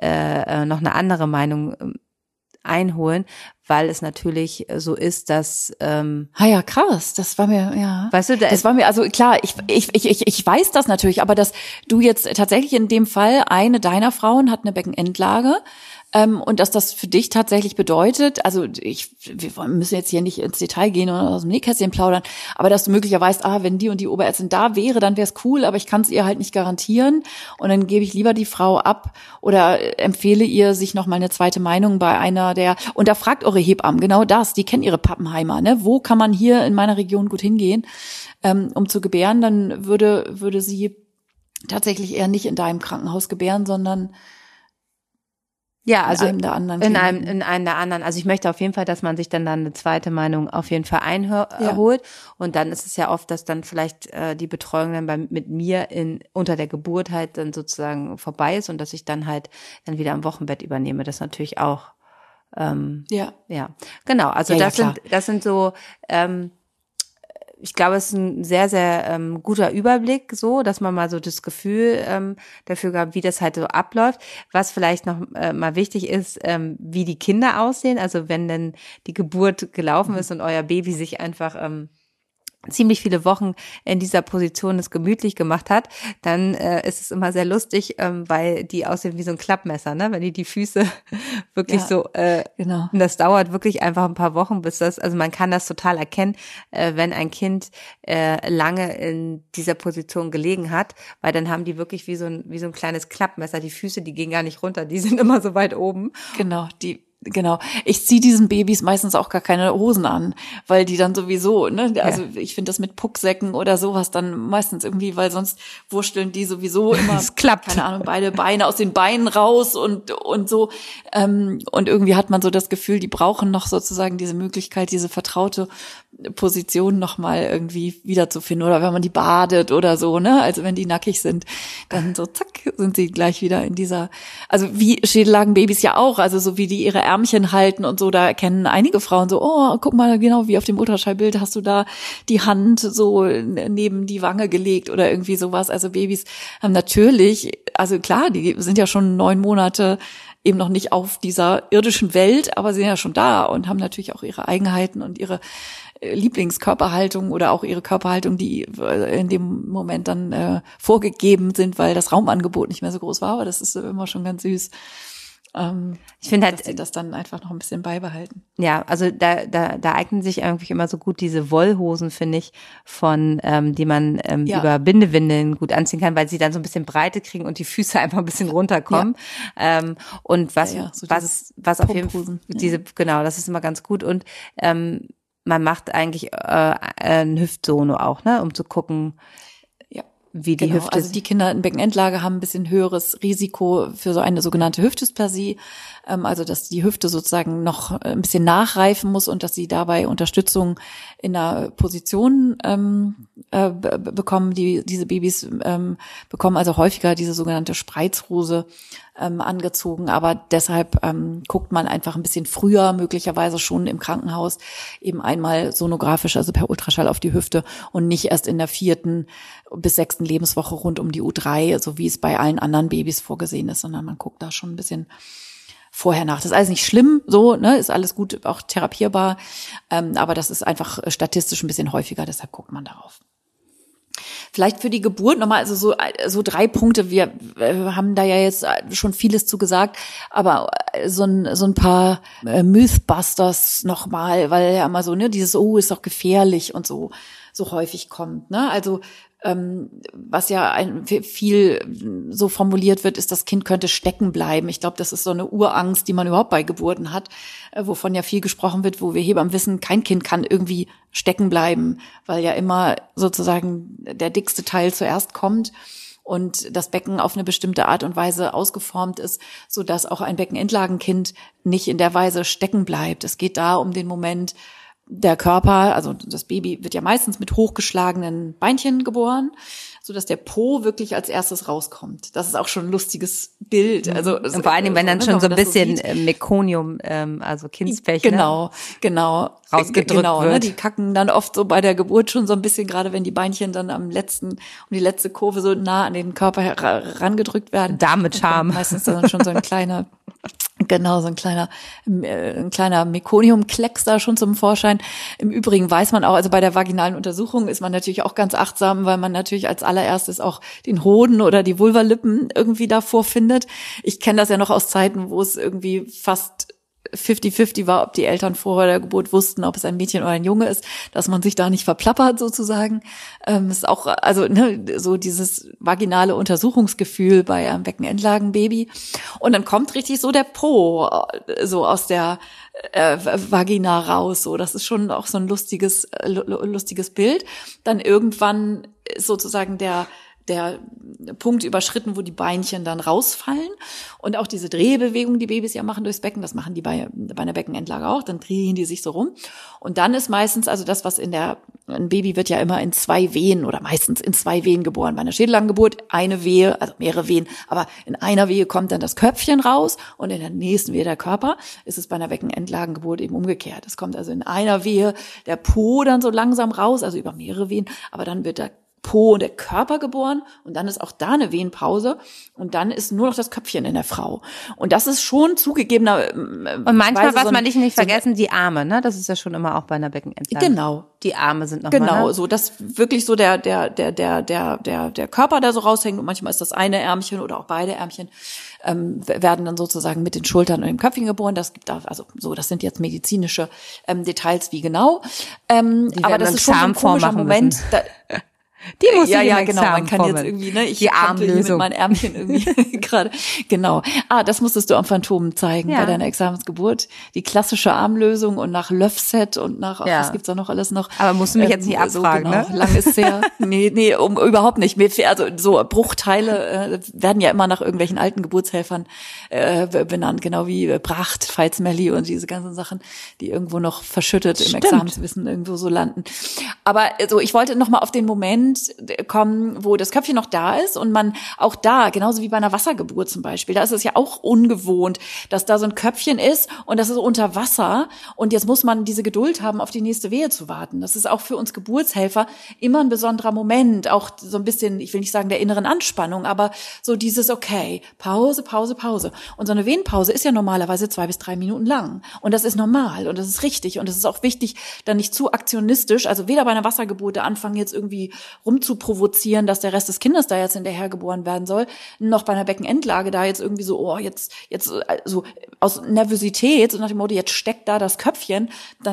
äh, noch eine andere Meinung äh, einholen, weil es natürlich so ist, dass ähm, ah ja, krass, das war mir, ja. Weißt du, da das war mir, also klar, ich, ich, ich, ich weiß das natürlich, aber dass du jetzt tatsächlich in dem Fall, eine deiner Frauen hat eine Beckenendlage, Ähm, und dass das für dich tatsächlich bedeutet, also ich, wir müssen jetzt hier nicht ins Detail gehen oder aus dem Nähkästchen plaudern, aber dass du möglicherweise, ah, wenn die und die Oberärztin da wäre, dann wäre es cool, aber ich kann es ihr halt nicht garantieren und dann gebe ich lieber die Frau ab oder empfehle ihr, sich noch mal eine zweite Meinung bei einer der, und da fragt eure Hebammen genau das, die kennen ihre Pappenheimer, ne? Wo kann man hier in meiner Region gut hingehen, ähm, um zu gebären, dann würde, würde sie tatsächlich eher nicht in deinem Krankenhaus gebären, sondern Ja, also in einem der anderen. In einem, in einem der anderen. Also ich möchte auf jeden Fall, dass man sich dann dann eine zweite Meinung auf jeden Fall einholt. Ja. Und dann ist es ja oft, dass dann vielleicht äh, die Betreuung dann bei, mit mir in unter der Geburt halt dann sozusagen vorbei ist und dass ich dann halt dann wieder am Wochenbett übernehme. Das natürlich auch. Ähm, ja. Ja, genau. Also ja, das ja, sind das sind so. Ähm, Ich glaube, es ist ein sehr, sehr ähm, guter Überblick, so, dass man mal so das Gefühl ähm, dafür gab, wie das halt so abläuft. Was vielleicht noch äh, mal wichtig ist, ähm, wie die Kinder aussehen. Also wenn denn die Geburt gelaufen ist und euer Baby sich einfach ähm, ziemlich viele Wochen in dieser Position es gemütlich gemacht hat, dann äh, ist es immer sehr lustig, ähm, weil die aussehen wie so ein Klappmesser, ne? Wenn die die Füße wirklich ja, so, äh, genau. Und das dauert wirklich einfach ein paar Wochen, bis das, also man kann das total erkennen, äh, wenn ein Kind äh, lange in dieser Position gelegen hat, weil dann haben die wirklich wie so ein wie so ein kleines Klappmesser, die Füße, die gehen gar nicht runter, die sind immer so weit oben. Genau, die Genau. Ich ziehe diesen Babys meistens auch gar keine Hosen an, weil die dann sowieso, ne, also ja. ich finde das mit Pucksäcken oder sowas dann meistens irgendwie, weil sonst wursteln die sowieso immer, es klappt. Keine Ahnung, beide Beine aus den Beinen raus und und so. Ähm, und irgendwie hat man so das Gefühl, die brauchen noch sozusagen diese Möglichkeit, diese vertraute Position nochmal irgendwie wiederzufinden. Oder wenn man die badet oder so, ne, also wenn die nackig sind, dann so zack, sind sie gleich wieder in dieser, also wie Schädellagenbabys ja auch, also so wie die ihre Ärmchen halten und so, da erkennen einige Frauen so, oh, guck mal, genau wie auf dem Ultraschallbild hast du da die Hand so neben die Wange gelegt oder irgendwie sowas. Also Babys haben natürlich, also klar, die sind ja schon neun Monate eben noch nicht auf dieser irdischen Welt, aber sind ja schon da und haben natürlich auch ihre Eigenheiten und ihre Lieblingskörperhaltung oder auch ihre Körperhaltung, die in dem Moment dann äh, vorgegeben sind, weil das Raumangebot nicht mehr so groß war, aber das ist immer schon ganz süß. Ähm, ich finde halt, dass sie das dann einfach noch ein bisschen beibehalten. Ja, also da da da eignen sich eigentlich immer so gut diese Wollhosen, finde ich, von ähm, die man ähm, ja. über Bindewindeln gut anziehen kann, weil sie dann so ein bisschen Breite kriegen und die Füße einfach ein bisschen runterkommen. Ja. Ähm, und was ja, ja, so was was auf jeden Fall diese ja. genau, das ist immer ganz gut und ähm, man macht eigentlich äh, ein Hüftsono auch, ne, um zu gucken. Ja. wie die genau, Hüfte. Also die Kinder in Beckenendlage haben ein bisschen höheres Risiko für so eine sogenannte Hüftdysplasie, ähm, also dass die Hüfte sozusagen noch ein bisschen nachreifen muss und dass sie dabei Unterstützung in der Position ähm, äh, b- bekommen. Die diese Babys ähm, bekommen also häufiger diese sogenannte Spreizhose ähm, angezogen, aber deshalb ähm, guckt man einfach ein bisschen früher, möglicherweise schon im Krankenhaus, eben einmal sonografisch, also per Ultraschall auf die Hüfte und nicht erst in der vierten bis sechsten Lebenswoche rund um die U drei, so wie es bei allen anderen Babys vorgesehen ist, sondern man guckt da schon ein bisschen vorher nach. Das ist alles nicht schlimm, so, ne, ist alles gut, auch therapierbar, ähm, aber das ist einfach statistisch ein bisschen häufiger, deshalb guckt man darauf. Vielleicht für die Geburt nochmal, also so, so drei Punkte. Wir äh, haben da ja jetzt schon vieles zu gesagt, aber so ein, so ein paar äh, Mythbusters nochmal, weil ja immer so, ne, dieses, oh, ist doch gefährlich und so, so häufig kommt, ne, also, ähm, was ja ein, viel so formuliert wird, ist, das Kind könnte stecken bleiben. Ich glaube, das ist so eine Urangst, die man überhaupt bei Geburten hat, äh, wovon ja viel gesprochen wird, wo wir Hebammen wissen, kein Kind kann irgendwie stecken bleiben, weil ja immer sozusagen der dickste Teil zuerst kommt und das Becken auf eine bestimmte Art und Weise ausgeformt ist, so dass auch ein Beckenendlagenkind nicht in der Weise stecken bleibt. Es geht da um den Moment, der Körper, also das Baby wird ja meistens mit hochgeschlagenen Beinchen geboren, so dass der Po wirklich als erstes rauskommt. Das ist auch schon ein lustiges Bild. Also und vor allem, wenn dann schon so ein bisschen so Mekonium, ähm, also Kindsfläche, genau, ne? genau, rausgedrückt genau, wird. Ne? Die kacken dann oft so bei der Geburt schon so ein bisschen, gerade wenn die Beinchen dann am letzten, um die letzte Kurve so nah an den Körper herangedrückt werden. Da mit Charme. Meistens dann schon so ein kleiner Genau, so ein kleiner, äh, ein kleiner Mekoniumklecks da schon zum Vorschein. Im Übrigen weiß man auch, also bei der vaginalen Untersuchung ist man natürlich auch ganz achtsam, weil man natürlich als allererstes auch den Hoden oder die Vulvalippen irgendwie davor findet. Ich kenne das ja noch aus Zeiten, wo es irgendwie fast fifty fifty war, ob die Eltern vor der Geburt wussten, ob es ein Mädchen oder ein Junge ist, dass man sich da nicht verplappert sozusagen. Ähm, ist auch, also ne, so dieses vaginale Untersuchungsgefühl bei einem Beckenendlagenbaby. Und dann kommt richtig so der Po so aus der äh, Vagina raus. So, das ist schon auch so ein lustiges, äh, lustiges Bild. Dann irgendwann ist sozusagen der der Punkt überschritten, wo die Beinchen dann rausfallen. Und auch diese Drehbewegung, die Babys ja machen durchs Becken, das machen die bei, bei einer Beckenendlage auch, dann drehen die sich so rum. Und dann ist meistens, also das, was in der, ein Baby wird ja immer in zwei Wehen oder meistens in zwei Wehen geboren. Bei einer Schädellangengeburt eine Wehe, also mehrere Wehen, aber in einer Wehe kommt dann das Köpfchen raus und in der nächsten Wehe der Körper. Ist es bei einer Beckenendlagengeburt eben umgekehrt. Es kommt also in einer Wehe der Po dann so langsam raus, also über mehrere Wehen, aber dann wird der Po und der Körper geboren und dann ist auch da eine Wehenpause und dann ist nur noch das Köpfchen in der Frau. Und das ist schon zugegebener. Und manchmal, Weise was so man nicht, nicht vergessen, so die Arme, ne? Das ist ja schon immer auch bei einer Beckenendlage. Genau. Die Arme sind noch Genau, mal, ne? so, dass wirklich so der, der, der, der, der, der, der Körper da so raushängt und manchmal ist das eine Ärmchen oder auch beide Ärmchen, ähm, werden dann sozusagen mit den Schultern und dem Köpfchen geboren. Das gibt da, also so, das sind jetzt medizinische ähm, Details, wie genau. Ähm, aber das ist schon so ein komischer Moment. Da, Die muss ja, ich ja, genau. Man kann jetzt irgendwie, ne, ich krempel mit meinen Ärmchen irgendwie gerade. Genau. Ah, das musstest du am Phantom zeigen ja. bei deiner Examensgeburt. Die klassische Armlösung und nach Löffset und nach, ja. was gibt's da noch alles noch? Aber musst du mich ähm, jetzt nicht abfragen, so, genau. ne? Lang ist sehr, nee, nee, um, überhaupt nicht. Also so Bruchteile äh, werden ja immer nach irgendwelchen alten Geburtshelfern äh, benannt, genau wie äh, Bracht, Pfalzmelli und diese ganzen Sachen, die irgendwo noch verschüttet Stimmt. im Examenswissen irgendwo so landen. Aber so, also, ich wollte noch mal auf den Moment kommen, wo das Köpfchen noch da ist und man auch da, genauso wie bei einer Wassergeburt zum Beispiel, da ist es ja auch ungewohnt, dass da so ein Köpfchen ist und das ist unter Wasser und jetzt muss man diese Geduld haben, auf die nächste Wehe zu warten. Das ist auch für uns Geburtshelfer immer ein besonderer Moment, auch so ein bisschen, ich will nicht sagen der inneren Anspannung, aber so dieses, okay, Pause, Pause, Pause. Und so eine Wehenpause ist ja normalerweise zwei bis drei Minuten lang und das ist normal und das ist richtig und es ist auch wichtig, dann nicht zu aktionistisch, also weder bei einer Wassergeburt der anfangen jetzt irgendwie rum zu provozieren, dass der Rest des Kindes da jetzt hinterher geboren werden soll, noch bei einer Beckenendlage da jetzt irgendwie so, oh, jetzt, jetzt, so aus Nervosität, so nach dem Motto, jetzt steckt da das Köpfchen, dann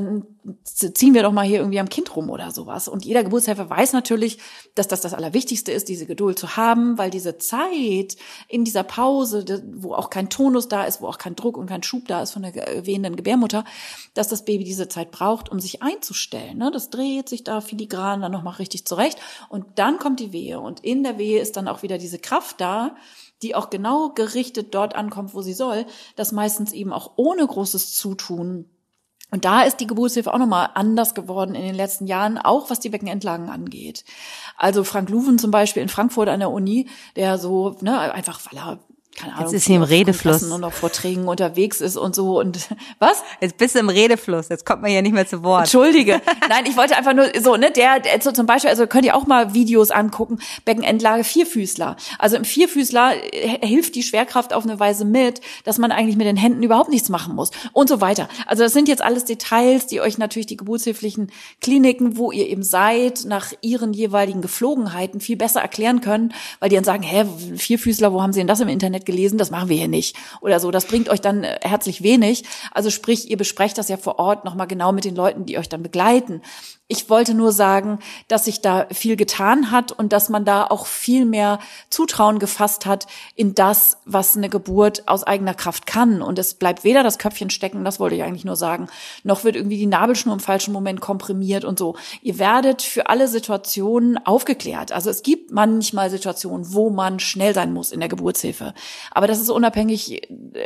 ziehen wir doch mal hier irgendwie am Kind rum oder sowas. Und jeder Geburtshelfer weiß natürlich, dass das das Allerwichtigste ist, diese Geduld zu haben, weil diese Zeit in dieser Pause, wo auch kein Tonus da ist, wo auch kein Druck und kein Schub da ist von der wehenden Gebärmutter, dass das Baby diese Zeit braucht, um sich einzustellen. Das dreht sich da filigran dann nochmal richtig zurecht und dann kommt die Wehe. Und in der Wehe ist dann auch wieder diese Kraft da, die auch genau gerichtet dort ankommt, wo sie soll, das meistens eben auch ohne großes Zutun. Und da ist die Geburtshilfe auch nochmal anders geworden in den letzten Jahren, auch was die Beckenentlagen angeht. Also Frank Luven zum Beispiel in Frankfurt an der Uni, der so, ne, einfach, weil er, keine Ahnung, jetzt ist sie im Redefluss und auf Vorträgen unterwegs ist und so und was? Jetzt bist du im Redefluss, jetzt kommt man ja nicht mehr zu Wort. Entschuldige. Nein, ich wollte einfach nur so, ne, der, der so zum Beispiel, also könnt ihr auch mal Videos angucken, Beckenendlage Vierfüßler. Also im Vierfüßler hilft die Schwerkraft auf eine Weise mit, dass man eigentlich mit den Händen überhaupt nichts machen muss und so weiter. Also das sind jetzt alles Details, die euch natürlich die geburtshilflichen Kliniken, wo ihr eben seid, nach ihren jeweiligen Geflogenheiten viel besser erklären können, weil die dann sagen, hä, Vierfüßler, wo haben sie denn das im Internet gelesen, das machen wir hier nicht oder so. Das bringt euch dann herzlich wenig. Also sprich, ihr besprecht das ja vor Ort nochmal genau mit den Leuten, die euch dann begleiten. Ich wollte nur sagen, dass sich da viel getan hat und dass man da auch viel mehr Zutrauen gefasst hat in das, was eine Geburt aus eigener Kraft kann. Und es bleibt weder das Köpfchen stecken, das wollte ich eigentlich nur sagen, noch wird irgendwie die Nabelschnur im falschen Moment komprimiert und so. Ihr werdet für alle Situationen aufgeklärt. Also es gibt manchmal Situationen, wo man schnell sein muss in der Geburtshilfe. Aber das ist unabhängig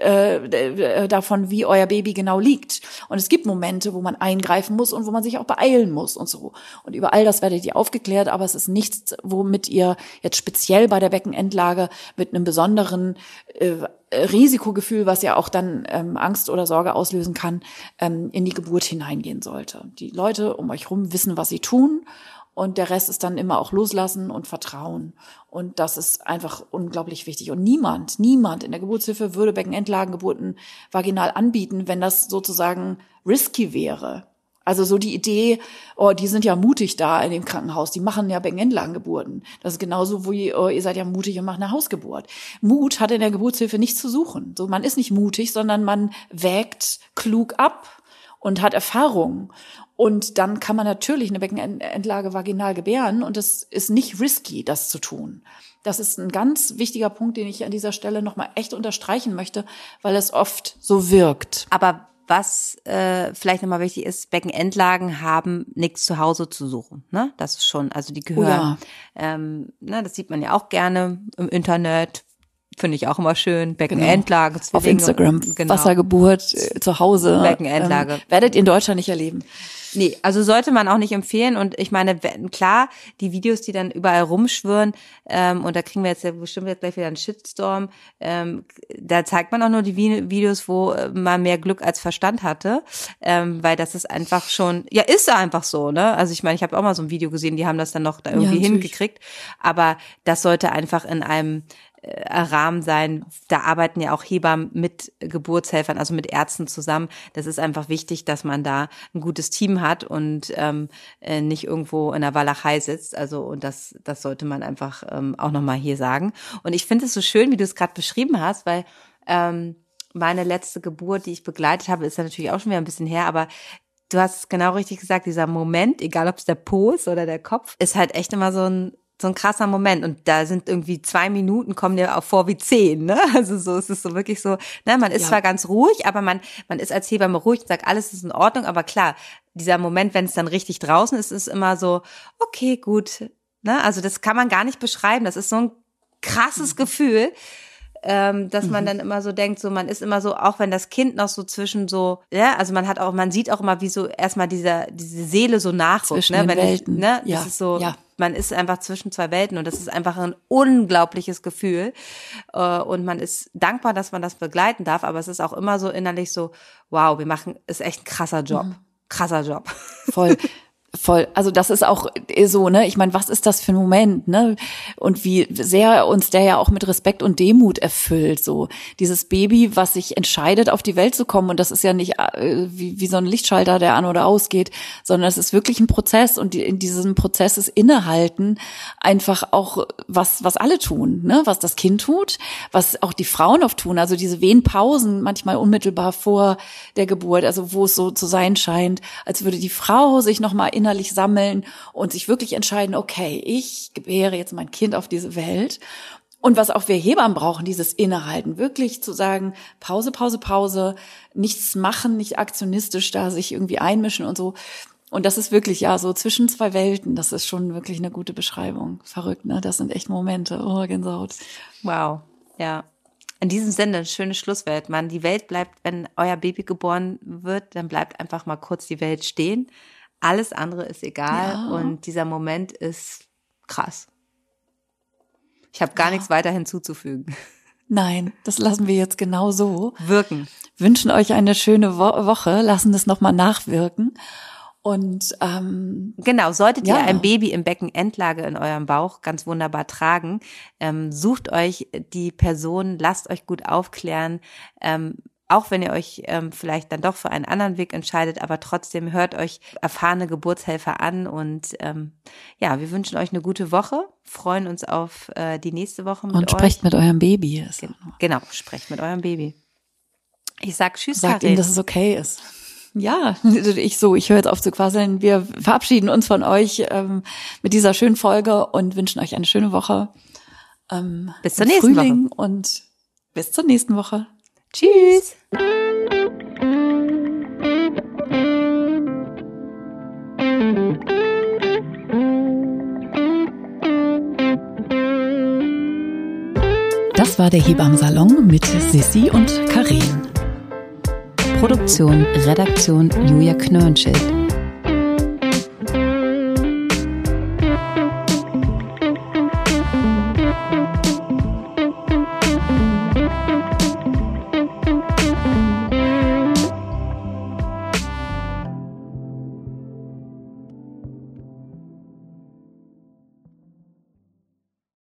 äh, davon, wie euer Baby genau liegt. Und es gibt Momente, wo man eingreifen muss und wo man sich auch beeilen muss und so. Und über all das werdet ihr aufgeklärt, aber es ist nichts, womit ihr jetzt speziell bei der Beckenendlage mit einem besonderen äh, Risikogefühl, was ja auch dann ähm, Angst oder Sorge auslösen kann, ähm, in die Geburt hineingehen sollte. Die Leute um euch rum wissen, was sie tun. Und der Rest ist dann immer auch loslassen und Vertrauen. Und das ist einfach unglaublich wichtig. Und niemand, niemand in der Geburtshilfe würde Beckenendlagengeburten vaginal anbieten, wenn das sozusagen risky wäre. Also so die Idee, oh, die sind ja mutig da in dem Krankenhaus, die machen ja Beckenendlagengeburten. Das ist genauso wie, oh, ihr seid ja mutig und macht eine Hausgeburt. Mut hat in der Geburtshilfe nichts zu suchen. So, man ist nicht mutig, sondern man wägt klug ab und hat Erfahrung. Und dann kann man natürlich eine Beckenendlage vaginal gebären und es ist nicht risky, das zu tun. Das ist ein ganz wichtiger Punkt, den ich an dieser Stelle nochmal echt unterstreichen möchte, weil es oft so wirkt. Aber was äh, vielleicht nochmal wichtig ist, Beckenendlagen haben nichts zu Hause zu suchen. Ne? Das ist schon, also die gehören, oh ja. ähm, ne, das sieht man ja auch gerne im Internet. Finde ich auch immer schön. Beckenendlage. Genau. Auf Instagram. Genau. Wassergeburt äh, zu Hause. Beckenendlage. Ähm, werdet ihr in Deutschland nicht erleben. Nee, also sollte man auch nicht empfehlen. Und ich meine, klar, die Videos, die dann überall rumschwirren, ähm, und da kriegen wir jetzt ja bestimmt jetzt gleich wieder einen Shitstorm, ähm, da zeigt man auch nur die Videos, wo man mehr Glück als Verstand hatte, ähm, weil das ist einfach schon, ja, ist einfach so, ne? Also ich meine, ich habe auch mal so ein Video gesehen, die haben das dann noch da irgendwie ja, hingekriegt, aber das sollte einfach in einem Rahmen sein. Da arbeiten ja auch Hebammen mit Geburtshelfern, also mit Ärzten zusammen. Das ist einfach wichtig, dass man da ein gutes Team hat und ähm, nicht irgendwo in der Walachei sitzt. Also und das das sollte man einfach ähm, auch nochmal hier sagen. Und ich finde es so schön, wie du es gerade beschrieben hast, weil ähm, meine letzte Geburt, die ich begleitet habe, ist ja natürlich auch schon wieder ein bisschen her, aber du hast es genau richtig gesagt, dieser Moment, egal ob es der Po ist oder der Kopf, ist halt echt immer so ein so ein krasser Moment und da sind irgendwie zwei Minuten kommen dir auch vor wie zehn, ne? Also so ist es so wirklich so, ne? Man ist ja. zwar ganz ruhig, aber man man ist als Hebamme ruhig und sagt, alles ist in Ordnung, aber klar, dieser Moment, wenn es dann richtig draußen ist, ist immer so, okay, gut, ne? Also das kann man gar nicht beschreiben, das ist so ein krasses mhm. Gefühl, ähm, dass mhm. man dann immer so denkt, so man ist immer so, auch wenn das Kind noch so zwischen so, ja, also man hat auch, man sieht auch immer, wie so erstmal dieser diese Seele so nachrückt, ne? Wenn Welten. Ich, ne? Ja. Das ist so, ja. Man ist einfach zwischen zwei Welten und das ist einfach ein unglaubliches Gefühl und man ist dankbar, dass man das begleiten darf, aber es ist auch immer so innerlich so, wow, wir machen, ist echt ein krasser Job, mhm. krasser Job. Voll. Voll, also das ist auch so, ne? Ich meine, was ist das für ein Moment, ne? Und wie sehr uns der ja auch mit Respekt und Demut erfüllt, so dieses Baby, was sich entscheidet, auf die Welt zu kommen, und das ist ja nicht äh, wie, wie so ein Lichtschalter, der an oder ausgeht, sondern es ist wirklich ein Prozess, und die, in diesem Prozess ist Innehalten einfach auch was, was alle tun, ne? Was das Kind tut, was auch die Frauen oft tun, also diese Wehenpausen manchmal unmittelbar vor der Geburt, also wo es so zu sein scheint, als würde die Frau sich nochmal innerlich sammeln und sich wirklich entscheiden, okay, ich gebäre jetzt mein Kind auf diese Welt. Und was auch wir Hebammen brauchen, dieses Innehalten, wirklich zu sagen, Pause, Pause, Pause, nichts machen, nicht aktionistisch da sich irgendwie einmischen und so. Und das ist wirklich, ja, so zwischen zwei Welten, das ist schon wirklich eine gute Beschreibung. Verrückt, ne? Das sind echt Momente. Oh, Gänsehaut. Wow, ja. In diesem Sinne, ein schönes Schlusswort, Mann. Die Welt bleibt, wenn euer Baby geboren wird, dann bleibt einfach mal kurz die Welt stehen. Alles andere ist egal, ja. Und dieser Moment ist krass. Ich habe gar ja. nichts weiter hinzuzufügen. Nein, das lassen wir jetzt genau so wirken. Wünschen euch eine schöne Wo- Woche, lassen das nochmal nachwirken. Und ähm, genau, solltet ja. ihr ein Baby im Beckenendlage in eurem Bauch ganz wunderbar tragen, ähm, sucht euch die Person, lasst euch gut aufklären, ähm, auch wenn ihr euch ähm, vielleicht dann doch für einen anderen Weg entscheidet, aber trotzdem hört euch erfahrene Geburtshelfer an, und ähm, ja, wir wünschen euch eine gute Woche, freuen uns auf äh, die nächste Woche mit euch. Und sprecht mit eurem Baby. Gen- genau, sprecht mit eurem Baby. Ich sag tschüss, Sagt Karin. ihm, dass es okay ist. Ja, ich so, ich höre jetzt auf zu quasseln. Wir verabschieden uns von euch ähm, mit dieser schönen Folge und wünschen euch eine schöne Woche. Ähm, bis zur nächsten Frühling Woche. Und bis zur nächsten Woche. Tschüss. Das war der Hebammensalon mit Sissi und Karin. Produktion, Redaktion Julia Knörnschild.